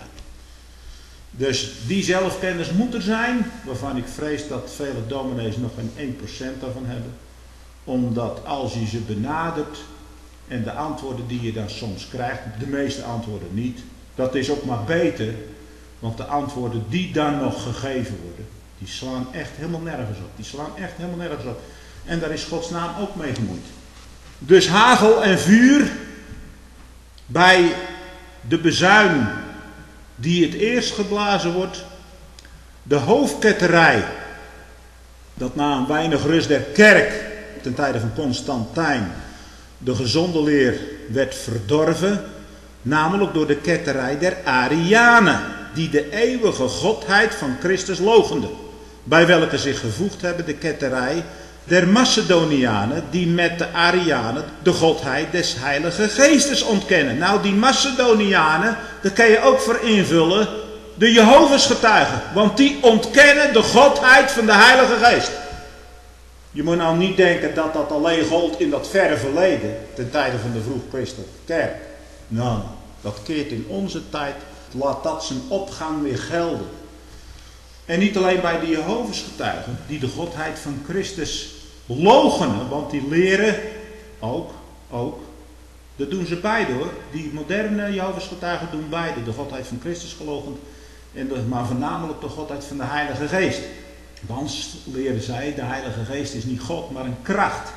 Speaker 1: Dus die zelfkennis moet er zijn, waarvan ik vrees dat vele dominees nog geen één procent daarvan hebben. Omdat als je ze benadert en de antwoorden die je dan soms krijgt, de meeste antwoorden niet, dat is ook maar beter, want de antwoorden die dan nog gegeven worden, die slaan echt helemaal nergens op. Die slaan echt helemaal nergens op. En daar is Gods naam ook mee gemoeid. Dus hagel en vuur bij de bezuin die het eerst geblazen wordt, de hoofdketterij, dat na een weinig rust der kerk ten tijde van Constantijn de gezonde leer werd verdorven, namelijk door de ketterij der Arianen, die de eeuwige godheid van Christus loochenden, bij welke zich gevoegd hebben de ketterij der Macedonianen, die met de Arianen de godheid des Heilige Geestes ontkennen. Nou, die Macedonianen, daar kan je ook voor invullen de Jehovah's getuigen, want die ontkennen de godheid van de Heilige Geest. Je moet nou niet denken dat dat alleen gold in dat verre verleden, ten tijde van de vroeg-christelijke kerk. Nou, dat keert in onze tijd, laat dat zijn opgang weer gelden. En niet alleen bij de Jehovah's getuigen, die de godheid van Christus loochenen, want die leren ook, ook, dat doen ze beide hoor. Die moderne Jehovah's getuigen doen beide, de godheid van Christus geloochend, en de, maar voornamelijk de godheid van de Heilige Geest. Want leren zij, de Heilige Geest is niet God, maar een kracht.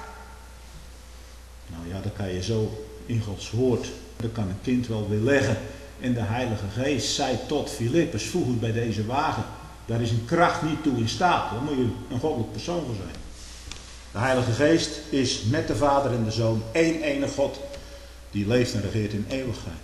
Speaker 1: Nou ja, dat kan je zo in Gods woord, dat kan een kind wel weer leggen. En de Heilige Geest zei tot Filippus, voeg het bij deze wagen. Daar is een kracht niet toe in staat. Daar moet je een goddelijk persoon voor zijn. De Heilige Geest is met de Vader en de Zoon één enige God. Die leeft en regeert in eeuwigheid.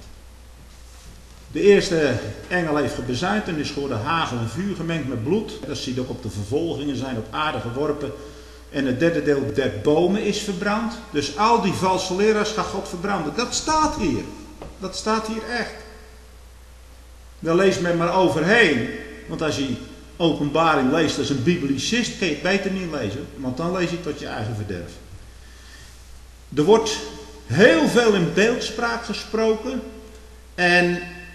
Speaker 1: De eerste engel heeft gebezuind en is geworden hagel en vuur gemengd met bloed. Dat ziet ook op de vervolgingen zijn op aarde geworpen. En het derde deel der bomen is verbrand. Dus al die valse leraars gaat God verbranden. Dat staat hier. Dat staat hier echt. Daar leest men maar overheen. Want als je Openbaring leest als een biblicist, kun je het beter niet lezen. Want dan lees je tot je eigen verderf. Er wordt heel veel in beeldspraak gesproken. En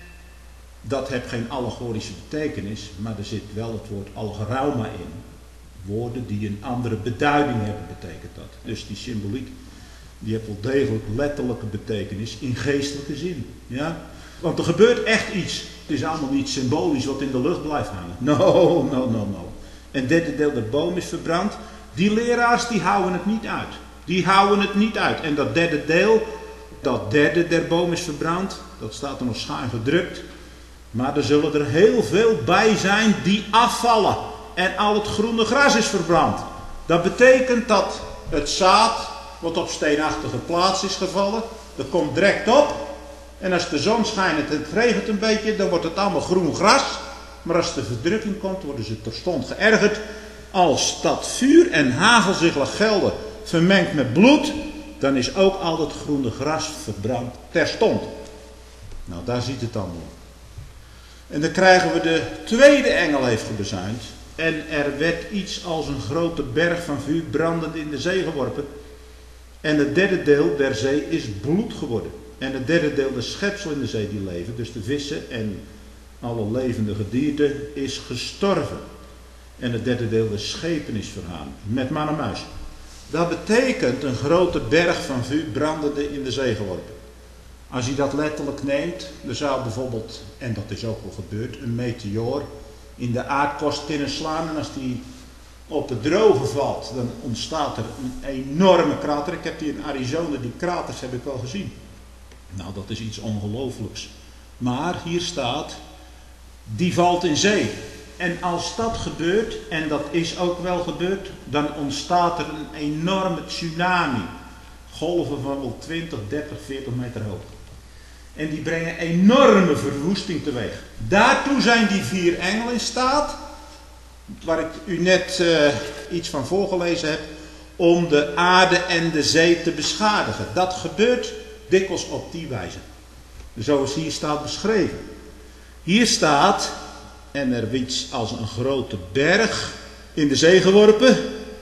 Speaker 1: dat heeft geen allegorische betekenis. Maar er zit wel het woord algerauma in. Woorden die een andere beduiding hebben, betekent dat. Dus die symboliek, die heeft wel degelijk letterlijke betekenis in geestelijke zin. Ja? Want er gebeurt echt iets. Het is allemaal niet symbolisch wat in de lucht blijft hangen. No, no, no, no. En derde deel der boom is verbrand. Die leraars die houden het niet uit. Die houden het niet uit. En dat derde deel, dat derde der boom is verbrand. Dat staat er nog schuin gedrukt. Maar er zullen er heel veel bij zijn die afvallen. En al het groene gras is verbrand. Dat betekent dat het zaad, wat op steenachtige plaats is gevallen, dat komt direct op. En als de zon schijnt en het regent een beetje, dan wordt het allemaal groen gras. Maar als de verdrukking komt, worden ze terstond geërgerd. Als dat vuur en hagel zich laat gelden, vermengd met bloed, dan is ook al dat groene gras verbrand terstond. Nou, daar ziet het allemaal op. En dan krijgen we de tweede engel heeft gebezuind. En er werd iets als een grote berg van vuur brandend in de zee geworpen. En het derde deel der zee is bloed geworden. En het derde deel de schepsel in de zee die leven, dus de vissen en alle levende gedierten, is gestorven. En het derde deel de schepen is vergaan, met man en muis. Dat betekent een grote berg van vuur brandende in de zee geworpen. Als je dat letterlijk neemt, dan zou bijvoorbeeld, en dat is ook wel gebeurd, een meteoor in de aardkorst kunnen slaan. En als die op het droge valt, dan ontstaat er een enorme krater. Ik heb hier in Arizona, die kraters heb ik wel gezien. Nou, dat is iets ongelooflijks. Maar hier staat, die valt in zee. En als dat gebeurt, en dat is ook wel gebeurd, dan ontstaat er een enorme tsunami. Golven van wel twintig, dertig, veertig meter hoog. En die brengen enorme verwoesting teweeg. Daartoe zijn die vier engelen in staat, waar ik u net uh, iets van voorgelezen heb, om de aarde en de zee te beschadigen. Dat gebeurt dikwijls op die wijze. Zoals hier staat beschreven. Hier staat, en er werd iets als een grote berg in de zee geworpen.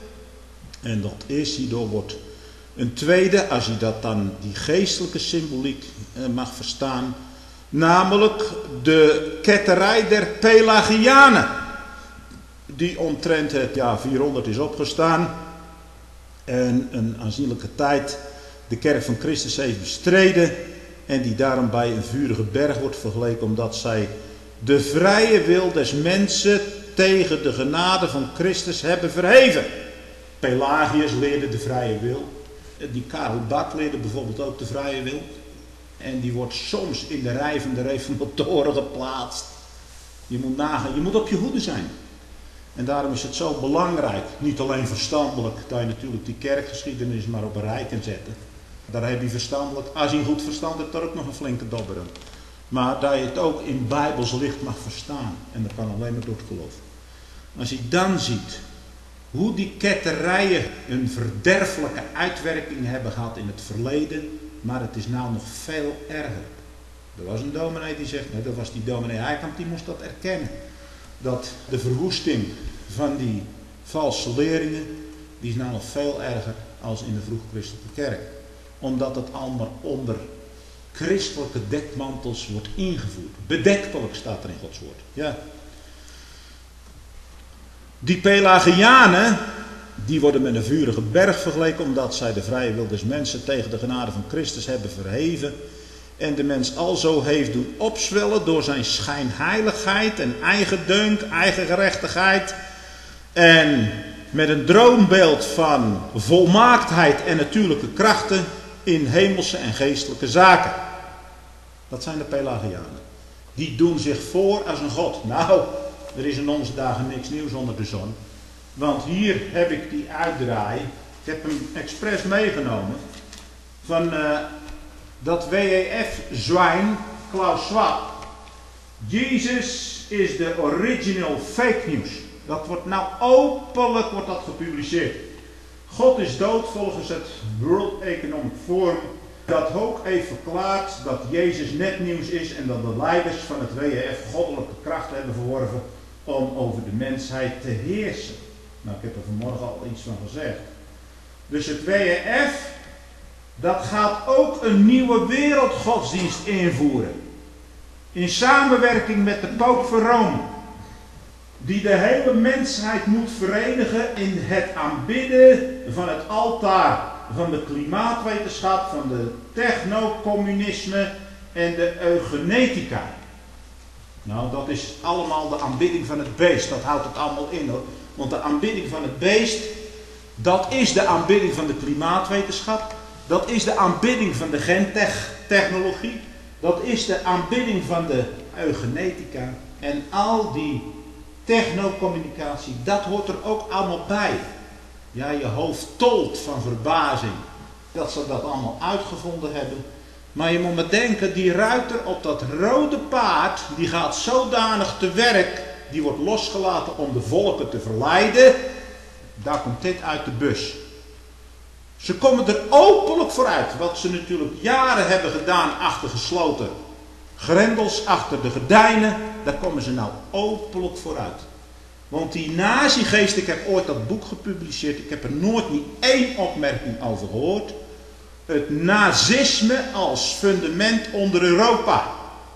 Speaker 1: En dat is, hierdoor wordt een tweede, als je dat dan die geestelijke symboliek eh, mag verstaan, namelijk de ketterij der Pelagianen, die omtrent het jaar vierhonderd is opgestaan en een aanzienlijke tijd de kerk van Christus heeft bestreden en die daarom bij een vurige berg wordt vergeleken, omdat zij de vrije wil des mensen tegen de genade van Christus hebben verheven. Pelagius leerde de vrije wil. Die Karel Barth leerde bijvoorbeeld ook de vrije wil. En die wordt soms in de rij van de reformatoren geplaatst. Je moet nagaan, je moet op je hoede zijn. En daarom is het zo belangrijk, niet alleen verstandelijk, dat je natuurlijk die kerkgeschiedenis maar op een rij kan zetten. Daar heb je verstandelijk, als je een goed verstand hebt, daar ook nog een flinke dobber in. Maar dat je het ook in Bijbels licht mag verstaan. En dat kan alleen maar door het geloof. Als je dan ziet hoe die ketterijen een verderfelijke uitwerking hebben gehad in het verleden, maar het is nou nog veel erger. Er was een dominee die zegt, nee, dat was die dominee Heikamp, die moest dat erkennen. Dat de verwoesting van die valse leringen, die is nou nog veel erger als in de vroeg-christelijke kerk. Omdat het allemaal onder christelijke dekmantels wordt ingevoerd. Bedektelijk staat er in Gods woord. Ja. Die Pelagianen, die worden met een vurige berg vergeleken, omdat zij de vrije wil des mensen tegen de genade van Christus hebben verheven. En de mens alzo heeft doen opzwellen door zijn schijnheiligheid en eigendunk, eigen gerechtigheid. En met een droombeeld van volmaaktheid en natuurlijke krachten in hemelse en geestelijke zaken. Dat zijn de Pelagianen. Die doen zich voor als een god. Nou, er is in onze dagen niks nieuws onder de zon. Want hier heb ik die uitdraai. Ik heb hem expres meegenomen. Van uh, dat W E F-zwijn, Klaus Schwab. Jesus is de original fake news. Dat wordt nou openlijk wordt dat gepubliceerd. God is dood volgens het World Economic Forum. Dat ook even verklaart dat Jezus nepnieuws is en dat de leiders van het W E F goddelijke krachten hebben verworven om over de mensheid te heersen. Nou, ik heb er vanmorgen al iets van gezegd. Dus het W E F, dat gaat ook een nieuwe wereldgodsdienst invoeren. In samenwerking met de Pope van Rome. Die de hele mensheid moet verenigen in het aanbidden van het altaar van de klimaatwetenschap, van de technocommunisme en de eugenetica. Nou, dat is allemaal de aanbidding van het beest. Dat houdt het allemaal in hoor. Want de aanbidding van het beest, dat is de aanbidding van de klimaatwetenschap. Dat is de aanbidding van de gentechnologie. Dat is de aanbidding van de eugenetica. En al die technocommunicatie, dat hoort er ook allemaal bij. Ja, je hoofd tolt van verbazing dat ze dat allemaal uitgevonden hebben. Maar je moet maar denken, die ruiter op dat rode paard, die gaat zodanig te werk, die wordt losgelaten om de volken te verleiden. Daar komt dit uit de bus. Ze komen er openlijk vooruit, wat ze natuurlijk jaren hebben gedaan achter gesloten grendels, achter de gordijnen, daar komen ze nou openlijk vooruit. Want die nazi-geest, ik heb ooit dat boek gepubliceerd, ik heb er nooit niet één opmerking over gehoord. Het nazisme als fundament onder Europa.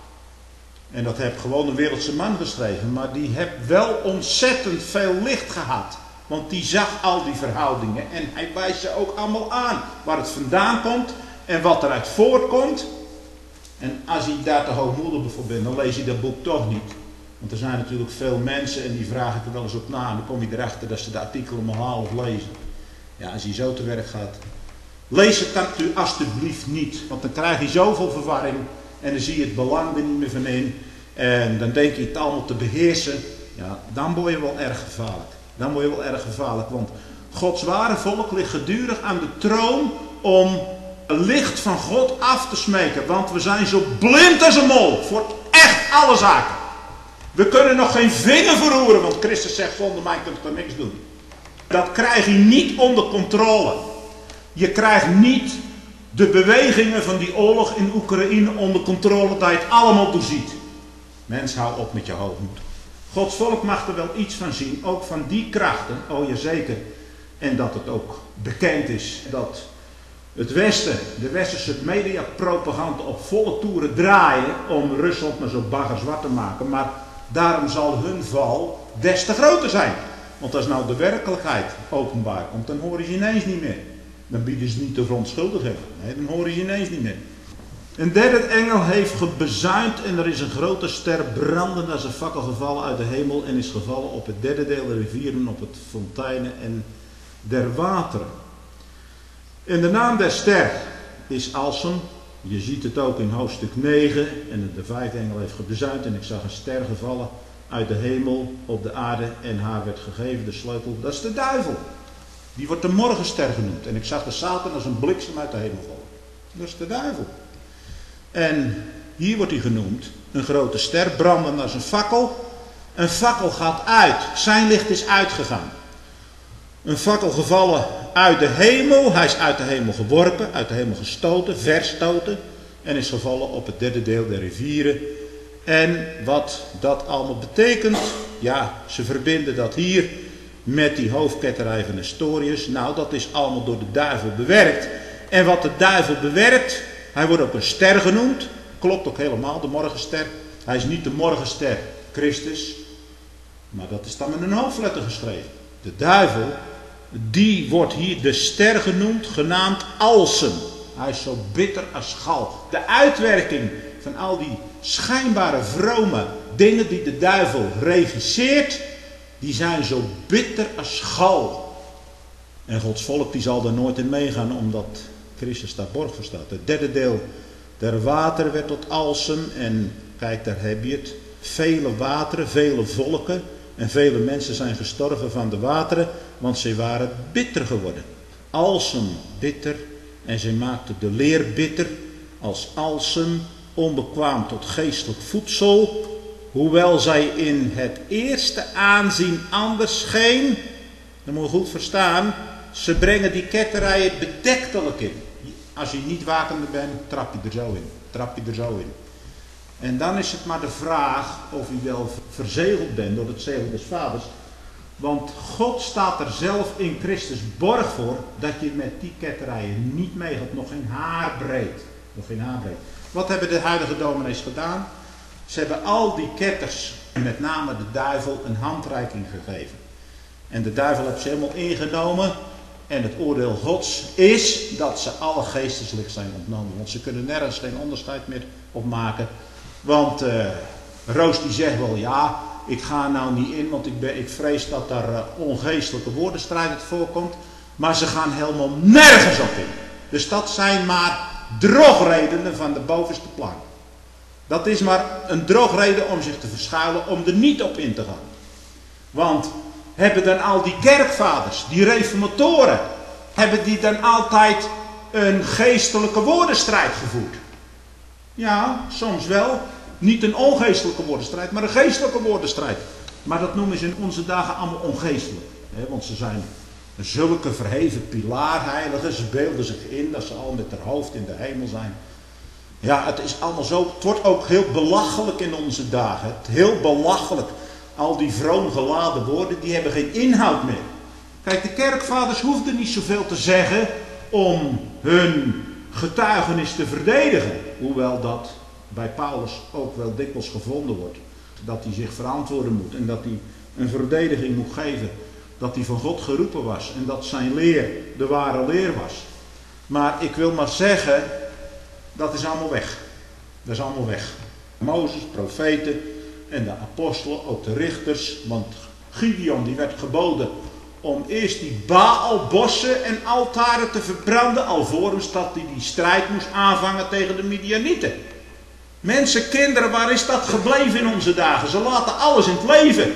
Speaker 1: En dat heeft gewoon een wereldse man geschreven, maar die heeft wel ontzettend veel licht gehad. Want die zag al die verhoudingen en hij wijst ze ook allemaal aan. Waar het vandaan komt en wat eruit voortkomt. En als je daar te hoogmoedig voor bent, dan lees je dat boek toch niet. Want er zijn natuurlijk veel mensen en die vragen ik er wel eens op na. En dan kom je erachter dat ze de artikelen maar half lezen. Ja, als je zo te werk gaat. Lees het dan alsjeblieft niet. Want dan krijg je zoveel verwarring. En dan zie je het belang er niet meer van in. En dan denk je het allemaal te beheersen. Ja, dan word je wel erg gevaarlijk. Dan word je wel erg gevaarlijk. Want Gods ware volk ligt gedurig aan de troon om het licht van God af te smeken. Want we zijn zo blind als een mol. Voor echt alle zaken. We kunnen nog geen vinger verroeren. Want Christus zegt, zonder mij kunt u er niks doen. Dat krijg je niet onder controle. Je krijgt niet de bewegingen van die oorlog in Oekraïne onder controle. Dat je het allemaal doorziet. Mens, hou op met je hoogmoed. Gods volk mag er wel iets van zien. Ook van die krachten. Oh ja, zeker. En dat het ook bekend is dat het Westen, de westerse mediapropaganda op volle toeren draaien om Rusland maar zo baggerzwart te maken. Maar daarom zal hun val des te groter zijn. Want als nou de werkelijkheid openbaar komt, dan horen ze ineens niet meer. Dan bieden ze niet te verontschuldigen. Nee, dan horen ze ineens niet meer. Een derde engel heeft gebezuind en er is een grote ster brandend als een fakkel gevallen uit de hemel en is gevallen op het derde deel der rivieren, op het fonteinen en der wateren. En de naam der ster is Alsem, Je ziet het ook in hoofdstuk negen en de vijfde engel heeft gebezuind en ik zag een ster gevallen uit de hemel op de aarde en haar werd gegeven de sleutel. Dat is de duivel. Die wordt de morgenster genoemd. En ik zag de Satan als een bliksem uit de hemel vallen. Dat is de duivel. En hier wordt hij genoemd een grote ster, brandend als een fakkel. Een fakkel gaat uit. Zijn licht is uitgegaan. Een fakkel gevallen uit de hemel. Hij is uit de hemel geworpen, uit de hemel gestoten, verstoten. En is gevallen op het derde deel der rivieren. En wat dat allemaal betekent, ja, ze verbinden dat hier met die hoofdketterij van Nestorius. Nou, dat is allemaal door de duivel bewerkt. En wat de duivel bewerkt, hij wordt ook een ster genoemd. Klopt ook helemaal, de morgenster. Hij is niet de morgenster Christus, maar dat is dan met een hoofdletter geschreven. De duivel, die wordt hier de ster genoemd, genaamd Alsem. Hij is zo bitter als gal. De uitwerking van al die schijnbare vrome dingen die de duivel regisseert, die zijn zo bitter als gal. En Gods volk die zal er nooit in meegaan, omdat Christus daar borg voor staat. Het derde deel der wateren werd tot Alsem. En kijk, daar heb je het. Vele wateren, vele volken en vele mensen zijn gestorven van de wateren, want zij waren bitter geworden. Alsem bitter en zij maakten de leer bitter als Alsem onbekwaam tot geestelijk voedsel, hoewel zij in het eerste aanzien anders scheen. Dat moet je goed verstaan. Ze brengen die ketterijen bedektelijk in. Als je niet wakende bent, trap je er zo in. Trap je er zo in. En dan is het maar de vraag of je wel verzegeld bent door het zegel des vaders. Want God staat er zelf in Christus borg voor dat je met die ketterijen niet meegaat. Nog geen haarbreed. Nog geen haarbreed. Wat hebben de huidige dominees gedaan? Ze hebben al die ketters, met name de duivel, een handreiking gegeven. En de duivel heeft ze helemaal ingenomen. En het oordeel Gods is dat ze alle geestelijk zijn ontnomen. Want ze kunnen nergens geen onderscheid meer op maken. Want uh, Roos die zegt wel, ja, ik ga nou niet in, want ik, ben, ik vrees dat daar uh, ongeestelijke woordenstrijd het voorkomt. Maar ze gaan helemaal nergens op in. Dus dat zijn maar drogredenen van de bovenste plank. Dat is maar een drogreden om zich te verschuilen, om er niet op in te gaan. Want hebben dan al die kerkvaders, die reformatoren, hebben die dan altijd een geestelijke woordenstrijd gevoerd? Ja, soms wel. Niet een ongeestelijke woordenstrijd, maar een geestelijke woordenstrijd. Maar dat noemen ze in onze dagen allemaal ongeestelijk. Hè, want ze zijn zulke verheven pilaarheiligen. Ze beelden zich in dat ze al met haar hoofd in de hemel zijn. Ja, het is allemaal zo. Het wordt ook heel belachelijk in onze dagen. Het heel belachelijk. Al die vroom geladen woorden, die hebben geen inhoud meer. Kijk, de kerkvaders hoefden niet zoveel te zeggen om hun getuigenis te verdedigen. Hoewel dat bij Paulus ook wel dikwijls gevonden wordt. Dat hij zich verantwoorden moet en dat hij een verdediging moet geven. Dat hij van God geroepen was en dat zijn leer de ware leer was. Maar ik wil maar zeggen, dat is allemaal weg. Dat is allemaal weg. Mozes, profeten en de apostelen, ook de richters. Want Gideon die werd geboden om eerst die Baalbossen en altaren te verbranden, alvorens dat hij die strijd moest aanvangen tegen de Midianieten. Mensen, kinderen, waar is dat gebleven in onze dagen? Ze laten alles in het leven.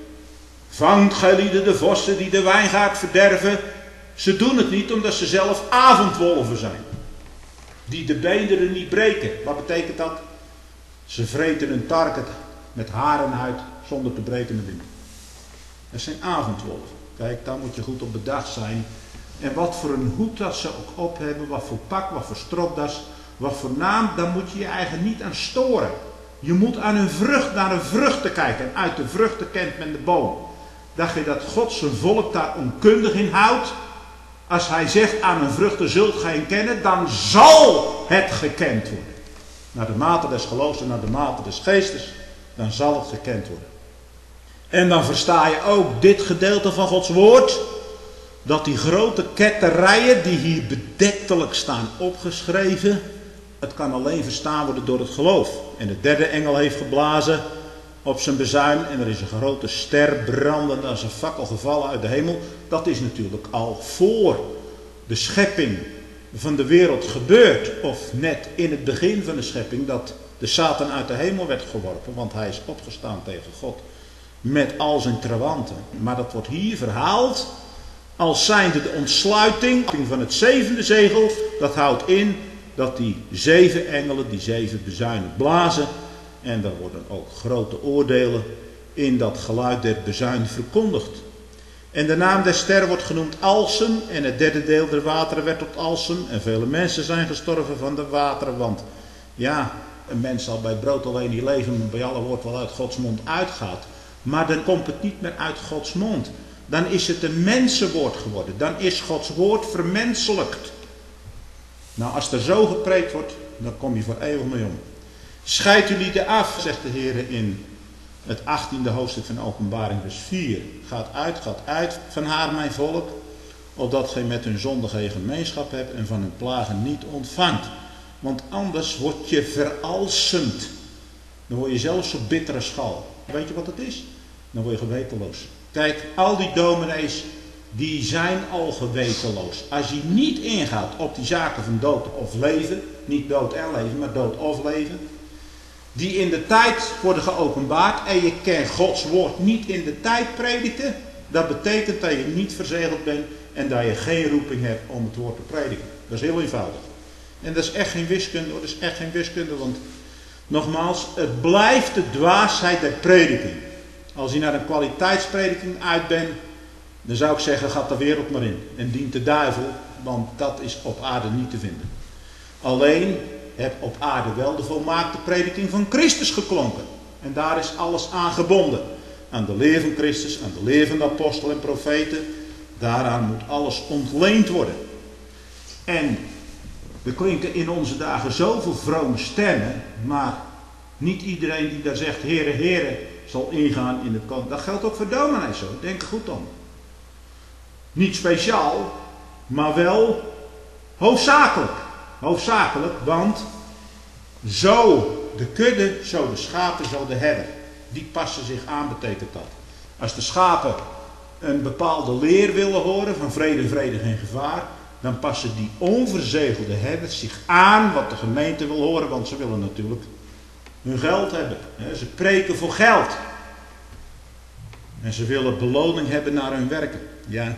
Speaker 1: Vangt gijlieden de vossen die de wijngaard verderven. Ze doen het niet omdat ze zelf avondwolven zijn. Die de beenderen niet breken. Wat betekent dat? Ze vreten hun target met haren uit zonder te breken met binnen. Dat zijn avondwolven. Kijk, daar moet je goed op bedacht zijn. En wat voor een hoed dat ze ook op hebben, wat voor pak, wat voor stropdas, wat voor naam, daar moet je je eigen niet aan storen. Je moet aan hun vrucht, naar hun vruchten kijken. En uit de vruchten kent men de boom. Dacht je dat God zijn volk daar onkundig in houdt? Als hij zegt, aan hun vruchten zult gij hen kennen, dan zal het gekend worden. Naar de mate des geloofs en naar de mate des geestes, dan zal het gekend worden. En dan versta je ook dit gedeelte van Gods woord, dat die grote ketterijen die hier bedektelijk staan opgeschreven, het kan alleen verstaan worden door het geloof. En de derde engel heeft geblazen op zijn bezuin en er is een grote ster brandend als een fakkel gevallen uit de hemel. Dat is natuurlijk al voor de schepping van de wereld gebeurt, of net in het begin van de schepping, dat de Satan uit de hemel werd geworpen, want hij is opgestaan tegen God met al zijn trawanten. Maar dat wordt hier verhaald als zijnde de ontsluiting van het zevende zegel. Dat houdt in dat die zeven engelen, die zeven bezuinen blazen, en er worden ook grote oordelen in dat geluid der bezuin verkondigd. En de naam der ster wordt genoemd Alsem, en het derde deel der wateren werd tot Alsem, en vele mensen zijn gestorven van de wateren, want ja, een mens zal bij brood alleen niet leven, maar bij alle woord wel uit Gods mond uitgaat. Maar dan komt het niet meer uit Gods mond. Dan is het een mensenwoord geworden. Dan is Gods woord vermenselijkt. Nou, als er zo gepreekt wordt, dan kom je voor eeuwig mee om. Scheid jullie er af, zegt de Heer in het achttiende hoofdstuk van Openbaring, vers vier. Gaat uit, gaat uit van haar, mijn volk, opdat gij met hun zonde geen gemeenschap hebt en van hun plagen niet ontvangt. Want anders word je veralsemd. Dan word je zelfs zo'n bittere schal. Weet je wat het is? Dan word je gewetenloos. Kijk, al die dominees, die zijn al gewetenloos. Als je niet ingaat op die zaken van dood of leven, niet dood en leven, maar dood of leven, die in de tijd worden geopenbaard en je kan Gods woord niet in de tijd prediken, dat betekent dat je niet verzegeld bent en dat je geen roeping hebt om het woord te prediken. Dat is heel eenvoudig. En dat is echt geen wiskunde, dat is echt geen wiskunde, want nogmaals, het blijft de dwaasheid der prediking. Als je naar een kwaliteitsprediking uit bent, dan zou ik zeggen, gaat de wereld maar in. En dient de duivel, want dat is op aarde niet te vinden. Alleen heb op aarde wel de volmaakte prediking van Christus geklonken. En daar is alles aan gebonden. Aan de leer van Christus, aan de leer van de apostelen en profeten. Daaraan moet alles ontleend worden. En er klinken in onze dagen zoveel vrome stemmen, maar niet iedereen die daar zegt, Heere, Heere, zal ingaan in het koninkrijk. Dat geldt ook voor dominees zo, denk er goed aan. Niet speciaal, maar wel hoofdzakelijk. Hoofdzakelijk, want zo de kudde, zo de schapen, zo de herder. Die passen zich aan, betekent dat. Als de schapen een bepaalde leer willen horen, van vrede, vrede, geen gevaar, dan passen die onverzegelde herders zich aan wat de gemeente wil horen, want ze willen natuurlijk hun geld hebben. Ze preken voor geld. En ze willen beloning hebben naar hun werken. Ja.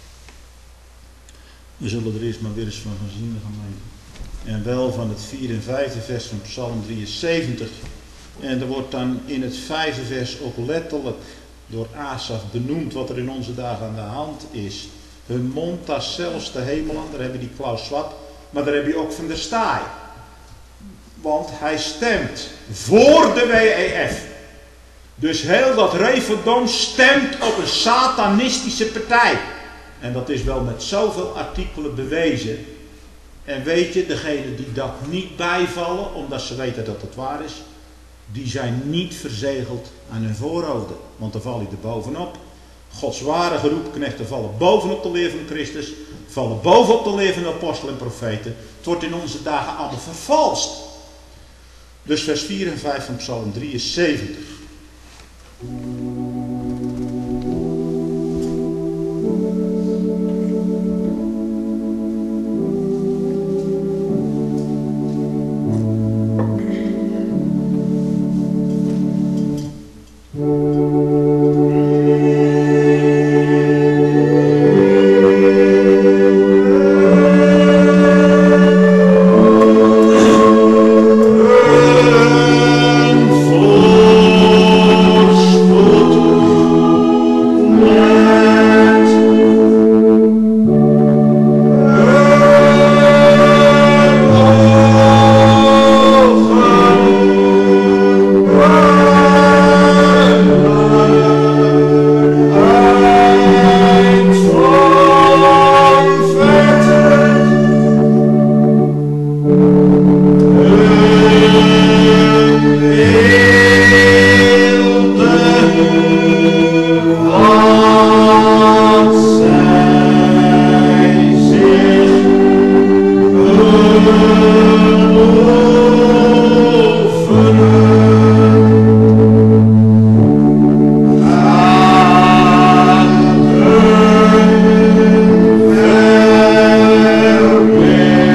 Speaker 1: We zullen er eerst maar weer eens van gaan zien, de gemeente. En wel van het vierde en vijfde vers van Psalm drieënzeventig. En er wordt dan in het vijfde vers ook letterlijk door Asaf benoemd wat er in onze dagen aan de hand is. Hun mond tast zelfs de hemel aan, daar hebben die Klaus Schwab, maar daar heb je ook Van der Staaij. Want hij stemt voor de W E F. Dus heel dat Reverdom stemt op een satanistische partij. En dat is wel met zoveel artikelen bewezen. En weet je, degenen die dat niet bijvallen, omdat ze weten dat het waar is, die zijn niet verzegeld aan hun voorhoofden. Want dan val je er bovenop. Gods ware geroepknechten vallen bovenop de leer van Christus, vallen bovenop de leer van de apostelen en profeten. Het wordt in onze dagen allemaal vervalst. Dus vers vier en vijf van Psalm drieënzeventig.
Speaker 2: Amen.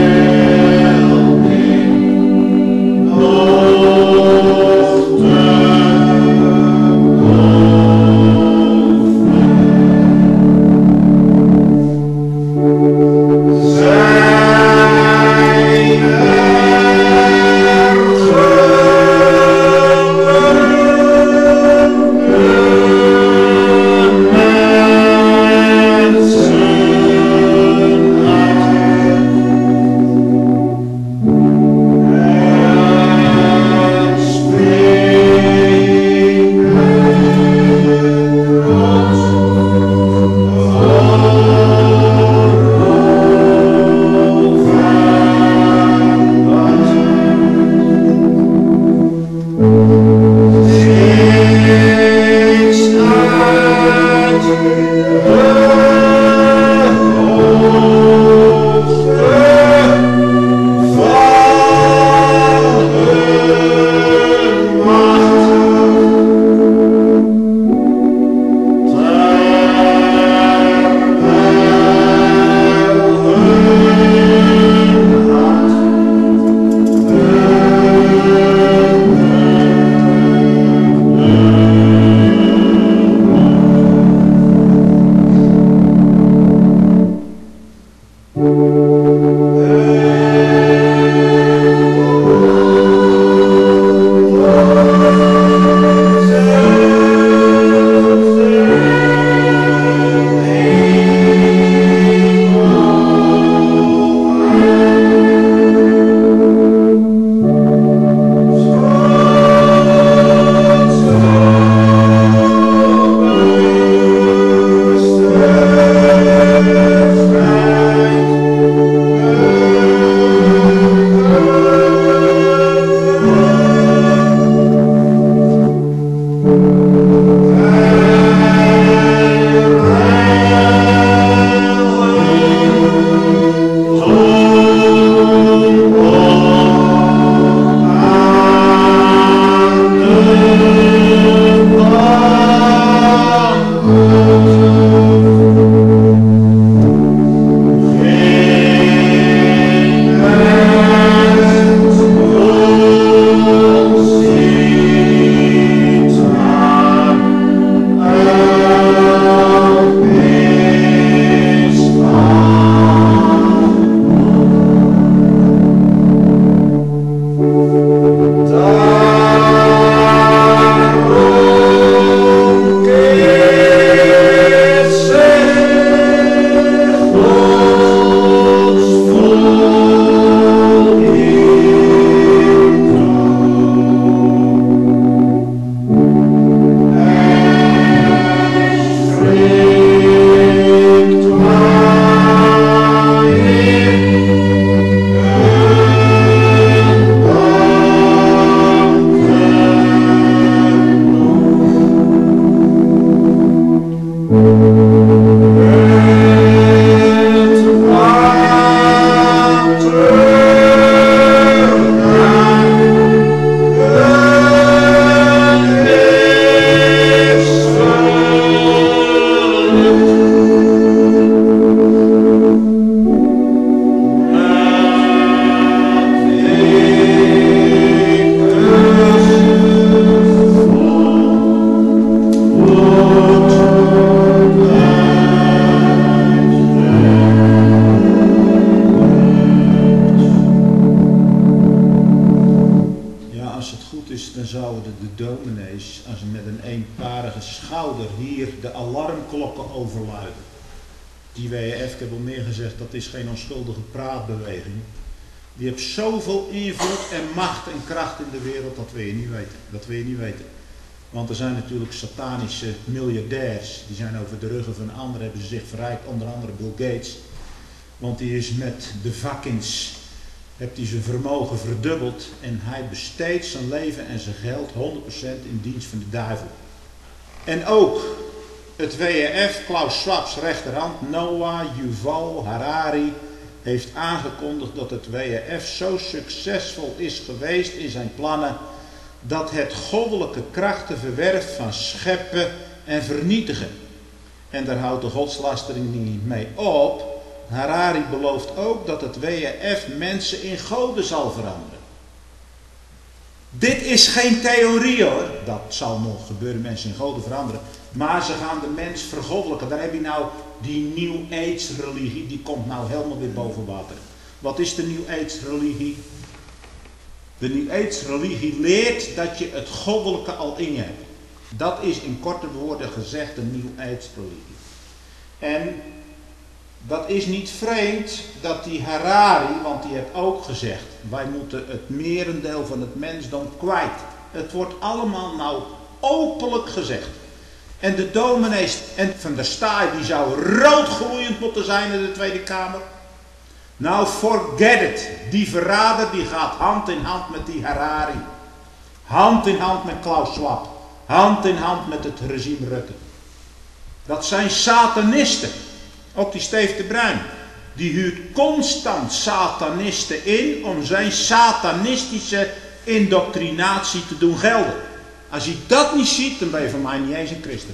Speaker 1: dominees, als ze met een eenparige schouder hier de alarmklokken overluiden. Die W F, ik heb al meer gezegd, dat is geen onschuldige praatbeweging. Die heeft zoveel invloed en macht en kracht in de wereld, dat wil je niet weten. Dat wil je niet weten. Want er zijn natuurlijk satanische miljardairs, die zijn over de ruggen van anderen, hebben ze zich verrijkt, onder andere Bill Gates. Want die is met de Vakins, heeft hij zijn vermogen verdubbeld en hij besteedt zijn leven en zijn geld honderd procent in dienst van de duivel. En ook het W E F, Klaus Schwab's rechterhand, Noah Yuval Harari, heeft aangekondigd dat het W E F zo succesvol is geweest in zijn plannen, dat het goddelijke krachten verwerft van scheppen en vernietigen. En daar houdt de godslastering niet mee op. Harari belooft ook dat het W E F mensen in goden zal veranderen. Dit is geen theorie hoor. Dat zal nog gebeuren, mensen in goden veranderen. Maar ze gaan de mens vergoddelijken. Dan heb je nou die New Age religie. Die komt nou helemaal weer boven water. Wat is de New Age religie? De New Age religie leert dat je het goddelijke al in je hebt. Dat is in korte woorden gezegd de New Age religie. En dat is niet vreemd dat die Harari, want die heeft ook gezegd, wij moeten het merendeel van het mensdom kwijt. Het wordt allemaal nou openlijk gezegd. En de dominees en Van der Staaij, die zou roodgloeiend moeten zijn in de Tweede Kamer. Nou, forget it. Die verrader die gaat hand in hand met die Harari. Hand in hand met Klaus Schwab. Hand in hand met het regime Rutte. Dat zijn satanisten. Ook die Steve de Bruin. Die huurt constant satanisten in om zijn satanistische indoctrinatie te doen gelden. Als je dat niet ziet, dan ben je van mij niet eens een christen.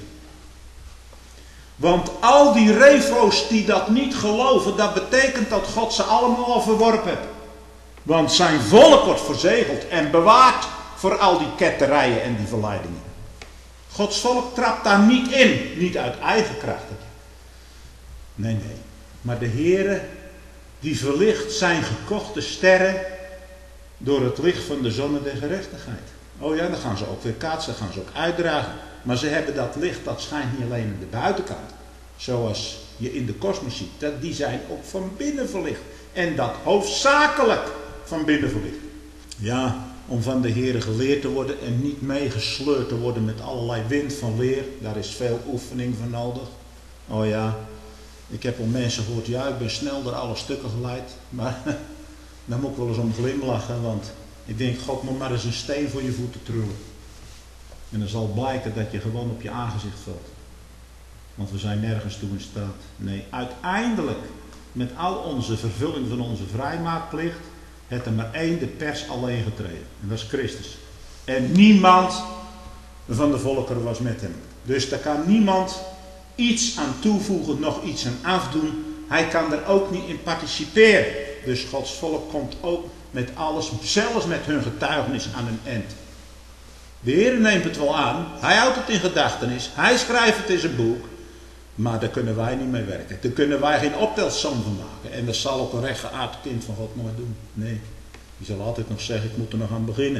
Speaker 1: Want al die refo's die dat niet geloven, dat betekent dat God ze allemaal al verworpen heeft. Want zijn volk wordt verzegeld en bewaard voor al die ketterijen en die verleidingen. Gods volk trapt daar niet in, niet uit eigen krachten. Nee, nee. Maar de Heere, die verlicht zijn gekochte sterren door het licht van de zon der gerechtigheid. Oh ja, dan gaan ze ook weer kaatsen, dan gaan ze ook uitdragen. Maar ze hebben dat licht, dat schijnt niet alleen aan de buitenkant. Zoals je in de kosmos ziet. Dat, die zijn ook van binnen verlicht. En dat hoofdzakelijk van binnen verlicht. Ja, om van de Heere geleerd te worden en niet meegesleurd te worden met allerlei wind van leer. Daar is veel oefening voor nodig. Oh ja, ik heb al mensen gehoord, ja, ik ben snel door alle stukken geleid. Maar daar moet ik wel eens om glimlachen, want ik denk, God moet maar eens een steen voor je voeten trullen. En dan zal blijken dat je gewoon op je aangezicht valt. Want we zijn nergens toe in staat. Nee, uiteindelijk, met al onze vervulling van onze vrijmaakplicht, heeft er maar één de pers alleen getreden. En dat is Christus. En niemand van de volkeren was met hem. Dus daar kan niemand iets aan toevoegen, nog iets aan afdoen. Hij kan er ook niet in participeren. Dus Gods volk komt ook met alles, zelfs met hun getuigenis, aan een eind. De Heer neemt het wel aan. Hij houdt het in gedachtenis. Hij schrijft het in zijn boek. Maar daar kunnen wij niet mee werken. Daar kunnen wij geen optelsom van maken. En dat zal ook een rechtgeaard kind van God nooit doen. Nee. Die zal altijd nog zeggen, ik moet er nog aan beginnen.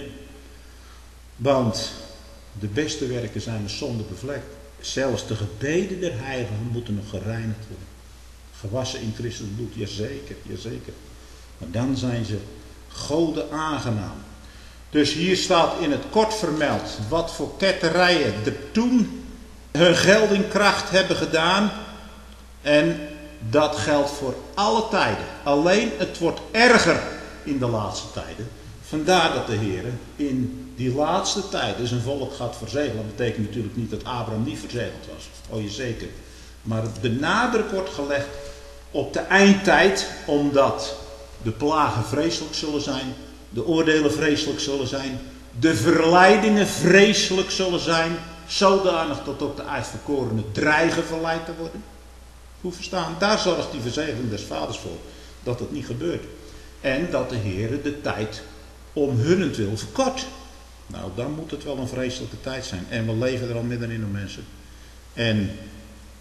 Speaker 1: Want de beste werken zijn de zonde bevlekt. Zelfs de gebeden der heiligen moeten nog gereinigd worden. Gewassen in Christus bloed. Jazeker, jazeker. Maar dan zijn ze goden aangenaam. Dus hier staat in het kort vermeld wat voor ketterijen de toen hun geldingkracht hebben gedaan. En dat geldt voor alle tijden. Alleen het wordt erger in de laatste tijden. Vandaar dat de Heer in die laatste tijden zijn volk gaat verzegelen. Dat betekent natuurlijk niet dat Abraham niet verzegeld was. Oh je zeker. Maar de nadruk wordt gelegd op de eindtijd. Omdat de plagen vreselijk zullen zijn. De oordelen vreselijk zullen zijn. De verleidingen vreselijk zullen zijn. Zodanig dat ook de uitverkorenen dreigen verleid te worden. Hoe verstaan? Daar zorgt die verzegeling des vaders voor. Dat het niet gebeurt. En dat de Heer de tijd om hunnentwil verkort. Nou, dan moet het wel een vreselijke tijd zijn. En we leven er al middenin, om mensen. En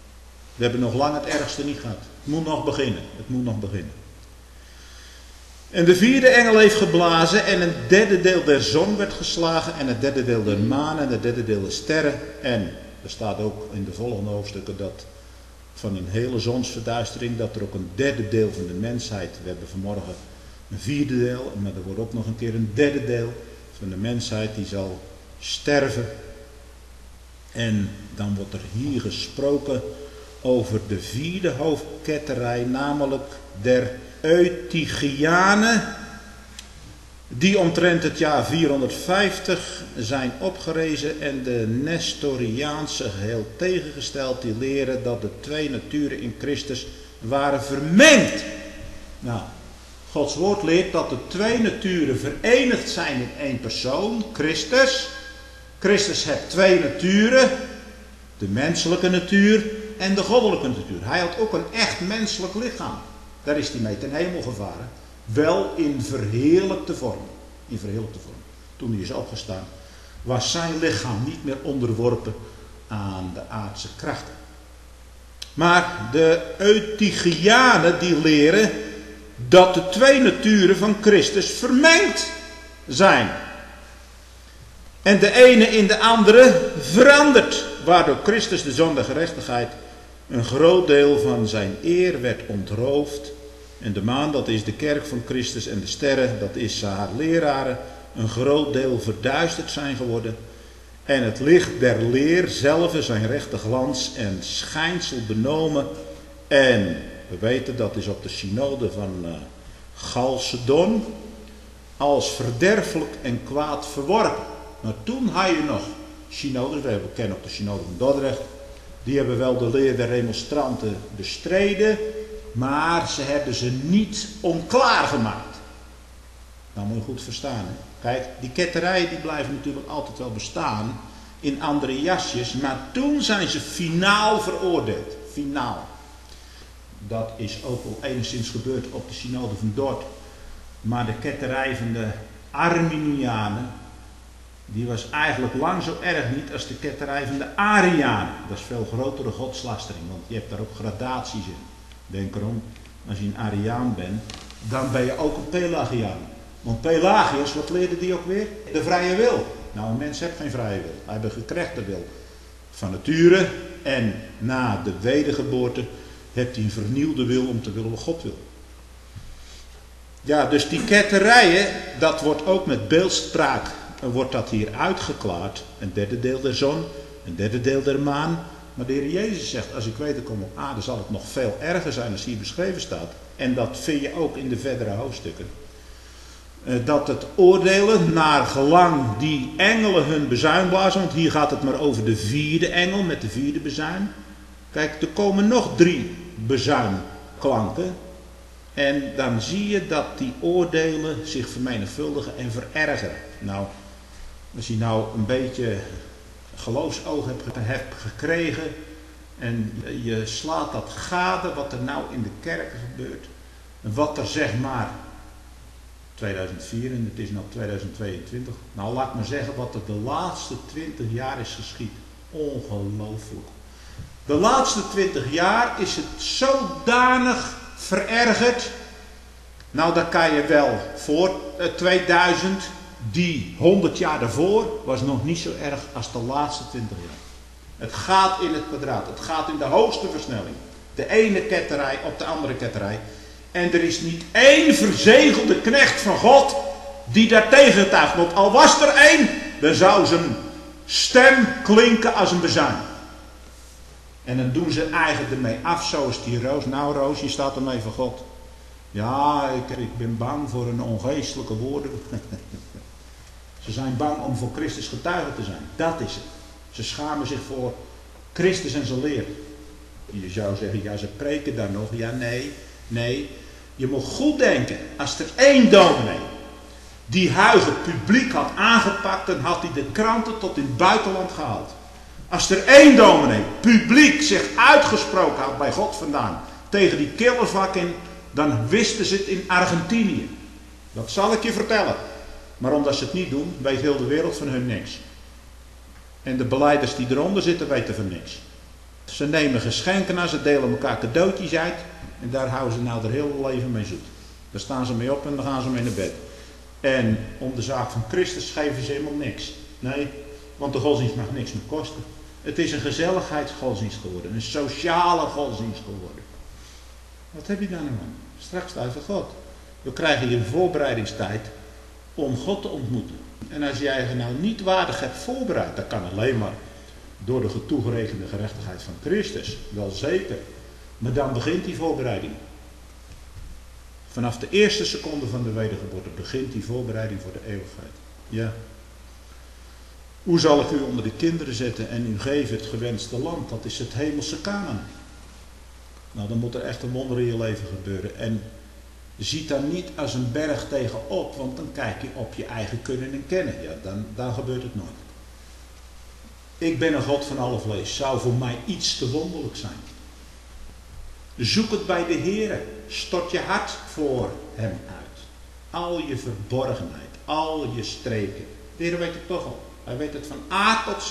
Speaker 1: we hebben nog lang het ergste niet gehad. Het moet nog beginnen. Het moet nog beginnen. En de vierde engel heeft geblazen en een derde deel der zon werd geslagen en een derde deel der maan en een derde deel der sterren. En er staat ook in de volgende hoofdstukken dat van een hele zonsverduistering, dat er ook een derde deel van de mensheid, we hebben vanmorgen een vierde deel, maar er wordt ook nog een keer een derde deel van de mensheid die zal sterven. En dan wordt er hier gesproken over de vierde hoofdketterij, namelijk der Eutychianen, die omtrent het jaar vierhonderdvijftig zijn opgerezen en de Nestoriaanse geheel tegengesteld, die leren dat de twee naturen in Christus waren vermengd. Nou, Gods woord leert dat de twee naturen verenigd zijn in één persoon, Christus. Christus heeft twee naturen, de menselijke natuur en de goddelijke natuur. Hij had ook een echt menselijk lichaam. Daar is hij mee ten hemel gevaren. Wel in verheerlijkte vorm. In verheerlijkte vorm. Toen hij is opgestaan, was zijn lichaam niet meer onderworpen aan de aardse krachten. Maar de Eutychianen die leren dat de twee naturen van Christus vermengd zijn. En de ene in de andere verandert. Waardoor Christus, de zoon der gerechtigheid, een groot deel van zijn eer werd ontroofd. En de maan, dat is de kerk van Christus, en de sterren, dat is haar leraren, een groot deel verduisterd zijn geworden. En het licht der leer zelf zijn rechte glans en schijnsel benomen. En we weten, dat is op de synode van uh, Chalcedon, als verderfelijk en kwaad verworpen. Maar toen had je nog synodes, we kennen op de synode van Dordrecht, die hebben wel de leer der remonstranten bestreden, maar ze hebben ze niet onklaar gemaakt. Nou moet je goed verstaan. Hè? Kijk, die ketterijen die blijven natuurlijk altijd wel bestaan in andere jasjes, maar toen zijn ze finaal veroordeeld. Finaal. Dat is ook al enigszins gebeurd op de synode van Dort. Maar de ketterij van de Arminianen, die was eigenlijk lang zo erg niet als de ketterij van de Arianen. Dat is veel grotere godslastering, want je hebt daar ook gradaties in. Denk erom, als je een Ariaan bent, dan ben je ook een Pelagiaan. Want Pelagius, wat leerde die ook weer? De vrije wil. Nou, een mens heeft geen vrije wil. Hij heeft een gekrechte wil. Van nature en na de wedergeboorte heeft hij een vernieuwde wil om te willen wat God wil. Ja, dus die ketterijen, dat wordt ook met beeldspraak, wordt dat hier uitgeklaard. Een derde deel der zon, een derde deel der maan. Maar de Heer Jezus zegt, als ik wederkom op aarde zal het nog veel erger zijn als hier beschreven staat. En dat vind je ook in de verdere hoofdstukken. Dat het oordelen naar gelang die engelen hun bezuin blazen. Want hier gaat het maar over de vierde engel met de vierde bezuin. Kijk, er komen nog drie bezuinklanken. En dan zie je dat die oordelen zich vermenigvuldigen en verergeren. Nou, als je nou een beetje geloofsoog hebt, hebt gekregen en je slaat dat gade wat er nou in de kerk gebeurt. Wat er zeg maar tweeduizend vier en het is nu tweeduizend tweeëntwintig. Nou, laat maar zeggen wat er de laatste twintig jaar is geschied. Ongelooflijk. De laatste twintig jaar is het zodanig verergerd. Nou, dat kan je wel voor tweeduizend, die honderd jaar daarvoor, was nog niet zo erg als de laatste twintig jaar. Het gaat in het kwadraat. Het gaat in de hoogste versnelling. De ene ketterij op de andere ketterij. En er is niet één verzegelde knecht van God die daar tegen getuigt. Want al was er één, dan zou zijn stem klinken als een bezuin. En dan doen ze eigen ermee af, zoals die Roos. Nou Roos, je staat ermee voor God. Ja, ik, ik ben bang voor een ongeestelijke woorden. Ze zijn bang om voor Christus getuige te zijn. Dat is het. Ze schamen zich voor Christus en zijn leer. Je zou zeggen, ja, ze preken daar nog. Ja, nee, nee. Je moet goed denken. Als er één dominee die huidige publiek had aangepakt, dan had hij de kranten tot in het buitenland gehaald. Als er één dominee publiek zich uitgesproken had bij God vandaan tegen die killervak in, dan wisten ze het in Argentinië. Dat zal ik je vertellen. Maar omdat ze het niet doen, weet heel de wereld van hun niks. En de belijders die eronder zitten, weten van niks. Ze nemen geschenken aan, ze delen elkaar cadeautjes uit. En daar houden ze nou hun hele leven mee zoet. Daar staan ze mee op en dan gaan ze mee naar bed. En om de zaak van Christus geven ze helemaal niks. Nee, want de godsdienst mag niks meer kosten. Het is een gezelligheidsgodsdienst geworden. Een sociale godsdienst geworden. Wat heb je daar nou aan? Straks staat voor God. We krijgen hier een voorbereidingstijd om God te ontmoeten. En als jij je nou niet waardig hebt voorbereid, dat kan alleen maar door de toegerekende gerechtigheid van Christus. Wel zeker. Maar dan begint die voorbereiding. Vanaf de eerste seconde van de wedergeboorte begint die voorbereiding voor de eeuwigheid. Ja. Hoe zal ik u onder de kinderen zetten en u geven het gewenste land? Dat is het hemelse Kanaan. Nou, dan moet er echt een wonder in je leven gebeuren. En ziet daar niet als een berg tegenop, want dan kijk je op je eigen kunnen en kennen. Ja, dan, dan gebeurt het nooit. Ik ben een God van alle vlees. Zou voor mij iets te wonderlijk zijn. Zoek het bij de Heere. Stort je hart voor hem uit. Al je verborgenheid, al je streken. De Heer weet het toch al. Hij weet het van A tot Z.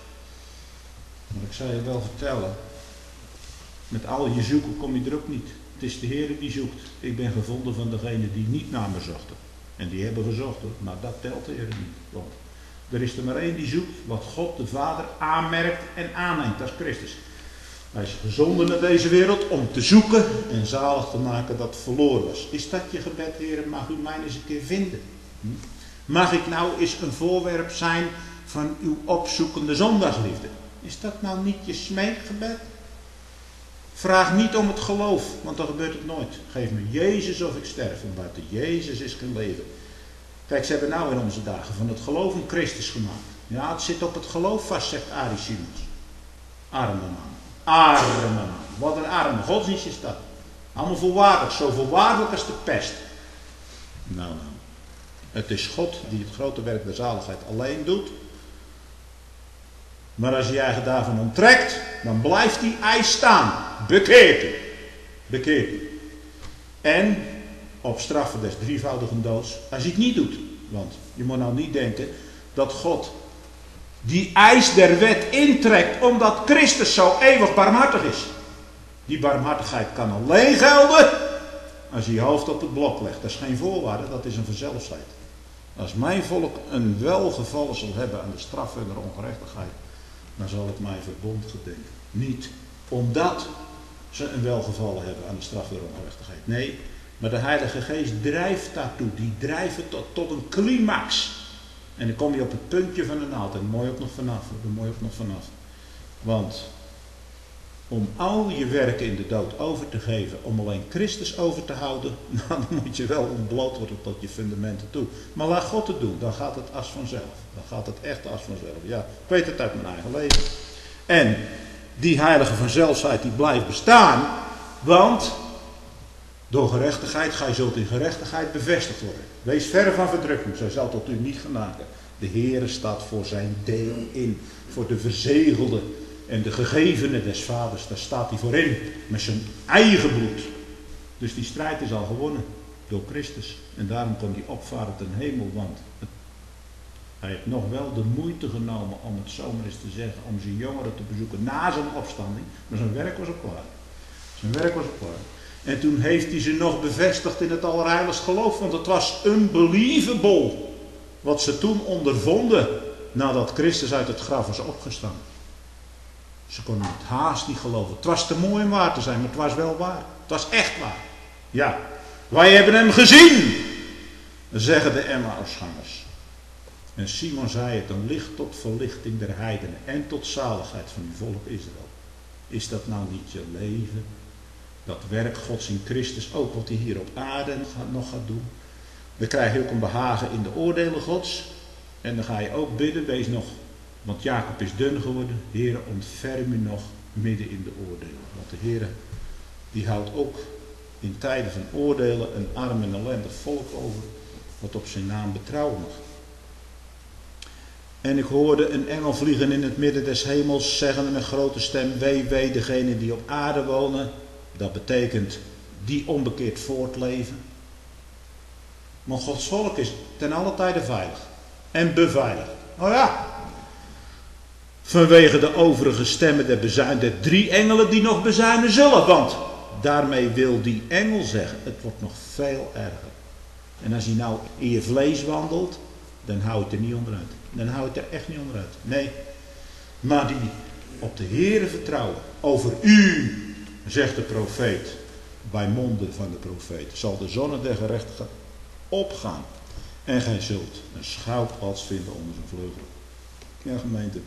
Speaker 1: Maar ik zal je wel vertellen. Met al je zoeken kom je er ook niet. Het is de Heer die zoekt. Ik ben gevonden van degenen die niet naar me zochten. En die hebben gezocht. Maar dat telt de Heer niet. Want er is er maar één die zoekt wat God de Vader aanmerkt en aanneemt. Dat is Christus. Hij is gezonden naar deze wereld om te zoeken en zalig te maken dat verloren was. Is dat je gebed, Heer? Mag u mij eens een keer vinden? Hm? Mag ik nou eens een voorwerp zijn van uw opzoekende zondagsliefde? Is dat nou niet je smeekgebed? Vraag niet om het geloof, want dan gebeurt het nooit. Geef me Jezus of ik sterf. En buiten Jezus is geen leven. Kijk, ze hebben nou in onze dagen van het geloof een Christus gemaakt. Ja, het zit op het geloof vast, zegt Arie Simons. Arme man. Arme man. Wat een arme godsdienst is dat. Allemaal volwaardig. Zo volwaardig als de pest. Nou, nou. Het is God die het grote werk der zaligheid alleen doet. Maar als je je eigen daarvan onttrekt, dan blijft die eis staan. Bekeert u. Bekeert u. En op straffen des drievoudigen doods, als je het niet doet. Want je moet nou niet denken dat God die eis der wet intrekt omdat Christus zo eeuwig barmhartig is. Die barmhartigheid kan alleen gelden als je je hoofd op het blok legt. Dat is geen voorwaarde, dat is een vanzelfsheid. Als mijn volk een welgevallen zal hebben aan de straf en de ongerechtigheid, dan zal ik mijn verbond gedenken. Niet omdat ze een welgevallen hebben aan de straf en de ongerechtigheid. Nee, maar de Heilige Geest drijft daartoe. Die drijft het tot, tot een climax. En dan kom je op het puntje van de naald. En mooi ook nog vanaf. Er mooi ook nog vanaf. Want om al je werken in de dood over te geven, om alleen Christus over te houden, nou, dan moet je wel ontbloot worden tot je fundamenten toe. Maar laat God het doen, dan gaat het als vanzelf. Dan gaat het echt als vanzelf. Ja, ik weet het uit mijn eigen leven. En die heilige vanzelfsheid die blijft bestaan, want door gerechtigheid ga je zult in gerechtigheid bevestigd worden. Wees verre van verdrukking, zo zal tot u niet genaken. De Heere staat voor zijn deel in, voor de verzegelde en de gegevene des vaders, daar staat hij voor in, met zijn eigen bloed. Dus die strijd is al gewonnen door Christus. En daarom kon hij opvaren ten hemel, want het, hij heeft nog wel de moeite genomen om het zomaar eens te zeggen, om zijn jongeren te bezoeken na zijn opstanding. Maar zijn werk was ook klaar. Zijn werk was ook klaar. En toen heeft hij ze nog bevestigd in het allerheiligst geloof, want het was unbelievable wat ze toen ondervonden nadat Christus uit het graf was opgestaan. Ze konden het haast niet geloven. Het was te mooi om waar te zijn, maar het was wel waar. Het was echt waar. Ja, wij hebben hem gezien, zeggen de Emmausgangers. En Simon zei het, een licht tot verlichting der heidenen en tot zaligheid van uw volk Israël. Is dat nou niet je leven? Dat werk Gods in Christus, ook wat hij hier op aarde nog gaat doen. Dan krijg je ook een behagen in de oordelen Gods. En dan ga je ook bidden, wees nog, want Jacob is dun geworden. Heere, ontferm u nog midden in de oordelen. Want de Heere, die houdt ook in tijden van oordelen een arm en ellendig volk over, wat op zijn naam betrouwen mag. En ik hoorde een engel vliegen in het midden des hemels, zeggen met grote stem, wee, wee, degenen die op aarde wonen. Dat betekent die onbekeerd voortleven. Maar Gods volk is ten alle tijde veilig. En beveiligd. Oh ja. Vanwege de overige stemmen der bezuin, der drie engelen die nog bezuinen zullen. Want Daarmee wil die engel zeggen, het wordt nog veel erger. En als je nou in je vlees wandelt, dan hou je het er niet onderuit. Dan hou je het er echt niet onderuit. Nee, maar die op de Heere vertrouwen. Over u, zegt de profeet, bij monden van de profeet, zal de zonne der gerechtigen opgaan. En gij zult een schuilplaats vinden onder zijn vleugelen. Ja, gemeente.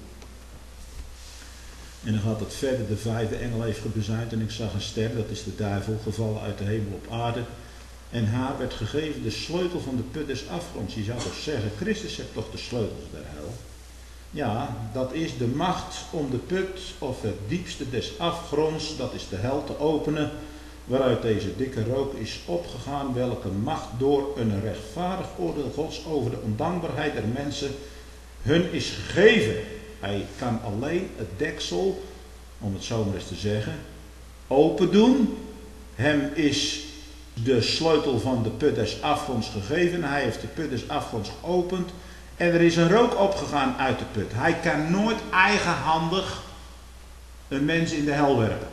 Speaker 1: En dan gaat het verder. De vijfde engel heeft gebezuind en ik zag een ster, dat is de duivel, gevallen uit de hemel op aarde. En haar werd gegeven de sleutel van de put des afgronds. Je zou toch zeggen, Christus heeft toch de sleutels der hel. Ja, dat is de macht om de put of het diepste des afgronds, dat is de hel, te openen. Waaruit deze dikke rook is opgegaan, welke macht door een rechtvaardig oordeel Gods over de ondankbaarheid der mensen hun is gegeven. Hij kan alleen het deksel, om het zo maar eens te zeggen, open doen. Hem is de sleutel van de put des afgronds gegeven. Hij heeft de put des afgronds geopend. En er is een rook opgegaan uit de put. Hij kan nooit eigenhandig een mens in de hel werpen.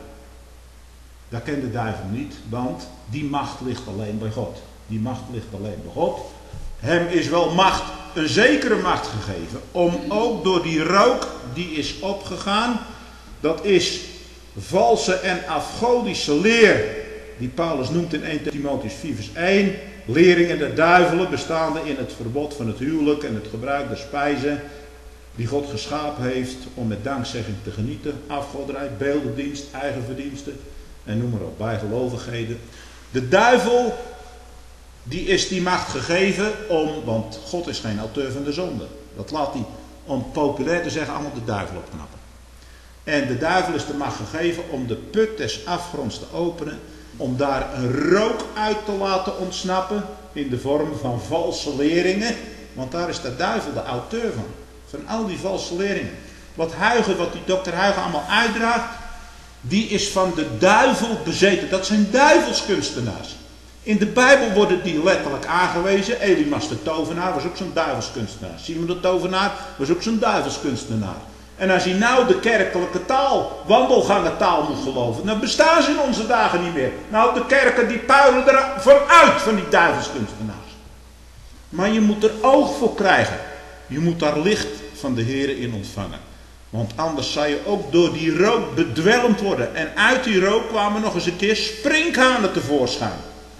Speaker 1: Dat kent de duivel niet, want die macht ligt alleen bij God. Die macht ligt alleen bij God. Hem is wel macht, een zekere macht gegeven, om ook door die rook die is opgegaan, dat is valse en afgodische leer, die Paulus noemt in eerste Timotheüs vier vers één, leringen der duivelen, bestaande in het verbod van het huwelijk en het gebruik der spijzen, die God geschapen heeft om met dankzegging te genieten, afgoderij, beeldendienst, eigen verdiensten en noem maar op, bijgelovigheden. De duivel, die is die macht gegeven om, want God is geen auteur van de zonde. Dat laat hij, om populair te zeggen, allemaal de duivel opknappen. En de duivel is de macht gegeven om de put des afgronds te openen, om daar een rook uit te laten ontsnappen in de vorm van valse leringen. Want daar is de duivel de auteur van. Van al die valse leringen. Wat Huygen, wat die dokter Huygen allemaal uitdraagt, die is van de duivel bezeten. Dat zijn duivelskunstenaars. In de Bijbel worden die letterlijk aangewezen. Elimas de tovenaar was ook zo'n duivelskunstenaar. Simon de tovenaar was ook zo'n duivelskunstenaar. En als je nou de kerkelijke taal, wandelgangertaal moet geloven, dan bestaan ze in onze dagen niet meer. Nou, de kerken die puilen er vanuit van die duivelskunstenaars. Maar je moet er oog voor krijgen. Je moet daar licht van de Heere in ontvangen. Want anders zou je ook door die rook bedwelmd worden. En uit die rook kwamen nog eens een keer sprinkhanen tevoorschijn.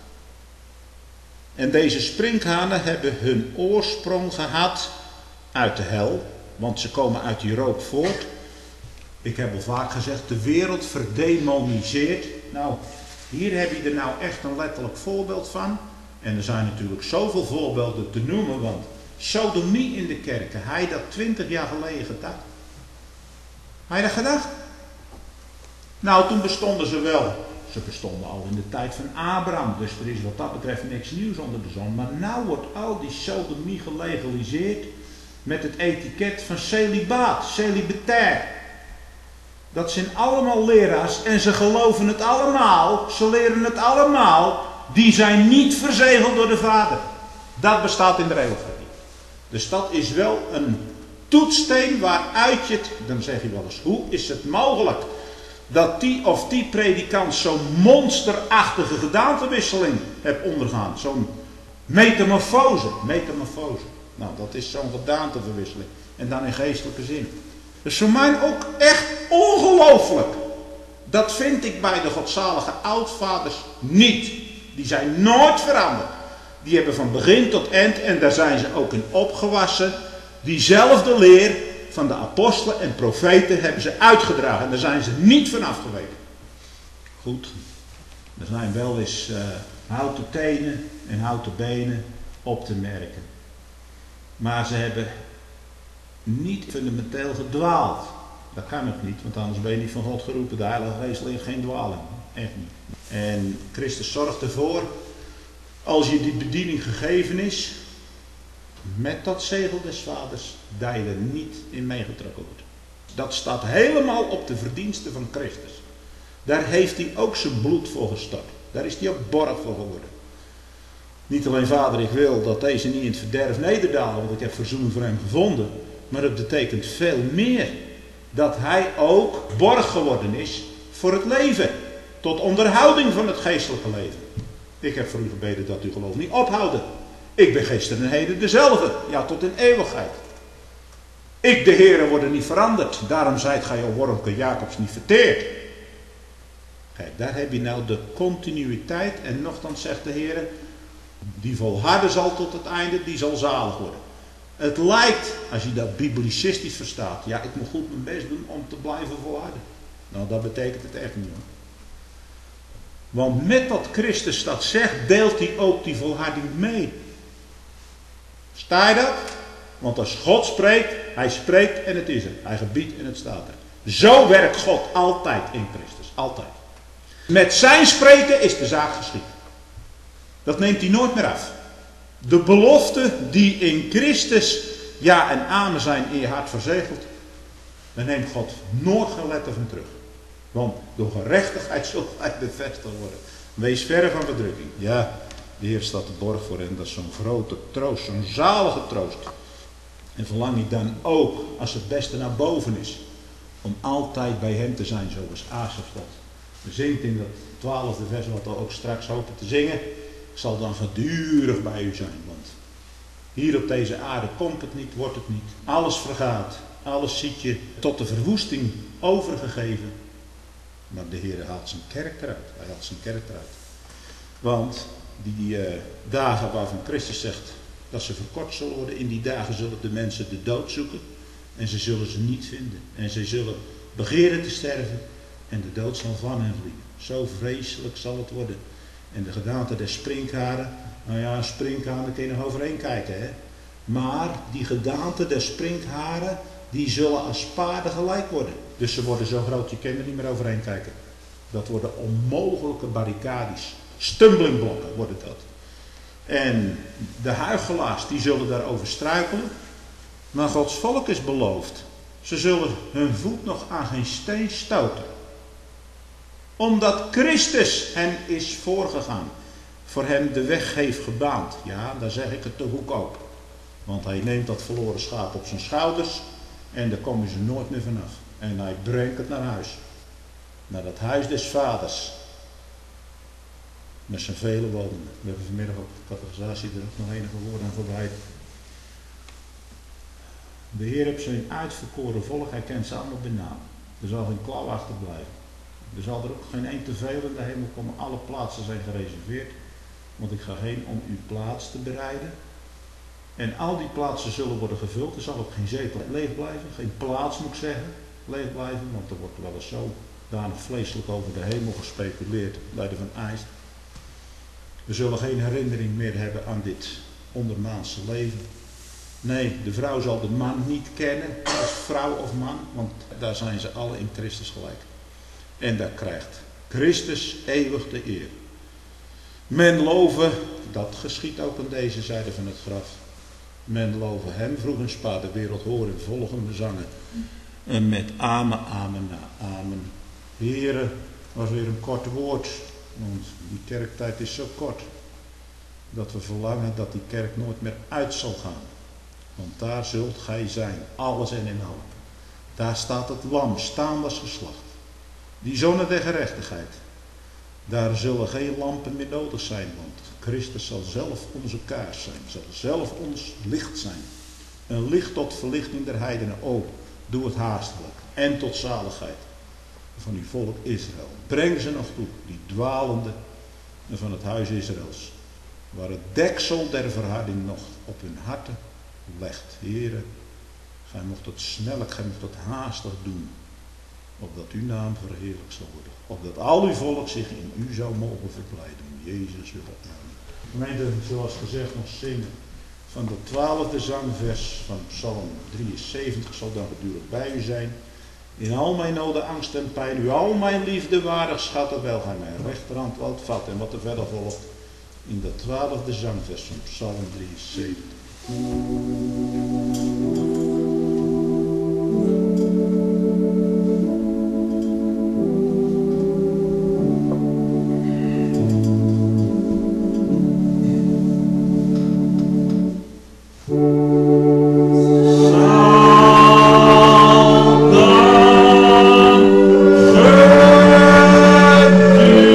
Speaker 1: En deze sprinkhanen hebben hun oorsprong gehad uit de hel. Want ze komen uit die rook voort. Ik heb al vaak gezegd, de wereld verdemoniseert. Nou, hier heb je er nou echt een letterlijk voorbeeld van. En er zijn natuurlijk zoveel voorbeelden te noemen. Want sodomie in de kerken, hij dat twintig jaar geleden gedacht. Hij dat gedacht? Nou, toen bestonden ze wel. Ze bestonden al in de tijd van Abraham. Dus er is wat dat betreft niks nieuws onder de zon. Maar nou wordt al die sodomie gelegaliseerd met het etiket van celibaat, celibatair. Dat zijn allemaal leraars en ze geloven het allemaal, ze leren het allemaal. Die zijn niet verzegeld door de Vader. Dat bestaat in de eeuwigheid niet. Dus dat is wel een toetssteen waaruit je het, dan zeg je wel eens, hoe is het mogelijk dat die of die predikant zo'n monsterachtige gedaantewisseling heeft ondergaan. Zo'n metamorfose, metamorfose. Nou, dat is zo'n gedaanteverwisseling. En dan in geestelijke zin. Dus voor mij ook echt ongelooflijk. Dat vind ik bij de godzalige oudvaders niet. Die zijn nooit veranderd. Die hebben van begin tot eind, en daar zijn ze ook in opgewassen, diezelfde leer van de apostelen en profeten hebben ze uitgedragen. En daar zijn ze niet van afgeweken. Goed. Er zijn wel eens uh, houten tenen en houten benen op te merken. Maar ze hebben niet fundamenteel gedwaald. Dat kan ook niet, want anders ben je niet van God geroepen. De Heilige Geest leert geen dwaling. Echt niet. En Christus zorgt ervoor, als je die bediening gegeven is, met dat zegel des Vaders, dat je er niet in meegetrokken wordt. Dat staat helemaal op de verdiensten van Christus. Daar heeft hij ook zijn bloed voor gestort. Daar is hij ook borg voor geworden. Niet alleen Vader, ik wil dat deze niet in het verderf nederdalen, want ik heb verzoening voor hem gevonden. Maar het betekent veel meer. Dat hij ook borg geworden is voor het leven. tot onderhouding van het geestelijke leven. Ik heb voor u gebeden dat uw geloof niet ophouden. Ik ben gisteren en heden dezelfde, ja tot in eeuwigheid. Ik de Heere worden niet veranderd, daarom zijt gij o wormke Jacobs niet verteerd. Kijk, daar heb je nou de continuïteit en nochtans zegt de Heere, die volharden zal tot het einde, die zal zalig worden. Het lijkt, als je dat biblicistisch verstaat, ja ik moet goed mijn best doen om te blijven volharden. Nou dat betekent het echt niet hoor. Want met dat Christus dat zegt, deelt hij ook die volharding mee. Sta je dat? Want als God spreekt, hij spreekt en het is er. Hij gebiedt en het staat er. Zo werkt God altijd in Christus. Altijd. Met zijn spreken is de zaak geschied. Dat neemt hij nooit meer af. De beloften die in Christus ja en amen zijn in je hart verzegeld, daar neemt God nooit geen letter van terug. Want door gerechtigheid zult hij bevestigd worden. Wees verre van verdrukking. Ja, de Heer staat de borg voor hen. Dat is zo'n grote troost, zo'n zalige troost. En verlang ik dan ook, als het beste naar boven is, om altijd bij hem te zijn, zoals Asaf dat. We zingt in dat twaalfde vers, wat we ook straks hopen te zingen. Ik zal dan gedurig bij u zijn, want hier op deze aarde komt het niet, wordt het niet. Alles vergaat, alles ziet je tot de verwoesting overgegeven. Maar de Heer haalt zijn kerk eruit, hij haalt zijn kerk eruit. Want die uh, dagen waarvan Christus zegt dat ze verkort zullen worden, in die dagen zullen de mensen de dood zoeken en ze zullen ze niet vinden. En ze zullen begeren te sterven en de dood zal van hen vliegen. Zo vreselijk zal het worden. En de gedaante der sprinkhanen, nou ja, sprinkhanen kun je nog overheen kijken, hè. Maar die gedaante der sprinkharen, die zullen als paarden gelijk worden. Dus ze worden zo groot, je kan er niet meer overheen kijken. Dat worden onmogelijke barricades. Stumbelingblokken worden dat. En de huichelaars, die zullen daarover struikelen. Maar Gods volk is beloofd. Ze zullen hun voet nog aan geen steen stoten. Omdat Christus hen is voorgegaan. Voor hen de weg heeft gebaand. Ja, daar zeg ik het te goedkoop. Want hij neemt dat verloren schaap op zijn schouders. En daar komen ze nooit meer vanaf. En hij brengt het naar huis. Naar dat huis des vaders. Met zijn vele woningen. We hebben vanmiddag op de catechisatie er ook nog enige woorden aan voorbij. De Heer heeft zijn uitverkoren volk. Hij kent ze allemaal bij naam. Er zal geen klauw achterblijven. Er zal er ook geen één te veel in de hemel komen. Alle plaatsen zijn gereserveerd. Want ik ga heen om uw plaats te bereiden. En al die plaatsen zullen worden gevuld. Er zal ook geen zetel leeg blijven. Geen plaats moet ik zeggen. Leeg blijven. Want er wordt wel eens zo danig vleeselijk over de hemel gespeculeerd. Bij de Van IJs. We zullen geen herinnering meer hebben aan dit ondermaanse leven. Nee, de vrouw zal de man niet kennen als vrouw of man. Want daar zijn ze alle in Christus gelijk. En daar krijgt Christus eeuwig de eer. Men loven, dat geschiet ook aan deze zijde van het graf. Men loven hem, vroeg een spa, de wereld horen, volgende zangen. En met amen, amen na amen. Heren, was weer een kort woord. Want die kerktijd is zo kort. Dat we verlangen dat die kerk nooit meer uit zal gaan. Want daar zult gij zijn, alles en in allen. Daar staat het lam, staanders geslacht. Die zonne der gerechtigheid. Daar zullen geen lampen meer nodig zijn, want Christus zal zelf onze kaars zijn, zal zelf ons licht zijn. Een licht tot verlichting der heidenen. O, doe het haastelijk en tot zaligheid van uw volk Israël. Breng ze nog toe, die dwalende van het huis Israëls, waar het deksel der verharding nog op hun harten legt. Heere, gij mocht het snellijk, gij mocht het haastig doen, opdat uw naam verheerlijkt zal worden. Opdat al uw volk zich in u zou mogen verblijden. Jezus wil het naam. Gemeente, zoals gezegd, nog zingen van de twaalfde zangvers van Psalm drieënzeventig zal dan gedurig bij u zijn. In al mijn noden, angst en pijn, u al mijn liefde waardig schatten, wel gij mijn rechterhand wilt vatten. En wat er verder volgt in de twaalfde zangvers van Psalm drieënzeventig.
Speaker 2: Thank you.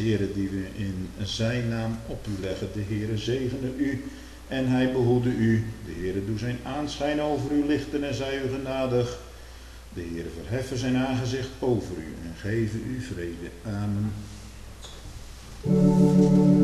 Speaker 1: Heere, die we in zijn naam op u leggen. De Heere zegene u en hij behoede u. De Heere doe zijn aanschijn over u lichten en zij u genadig. De Heere verheffen zijn aangezicht over u en geven u vrede. Amen.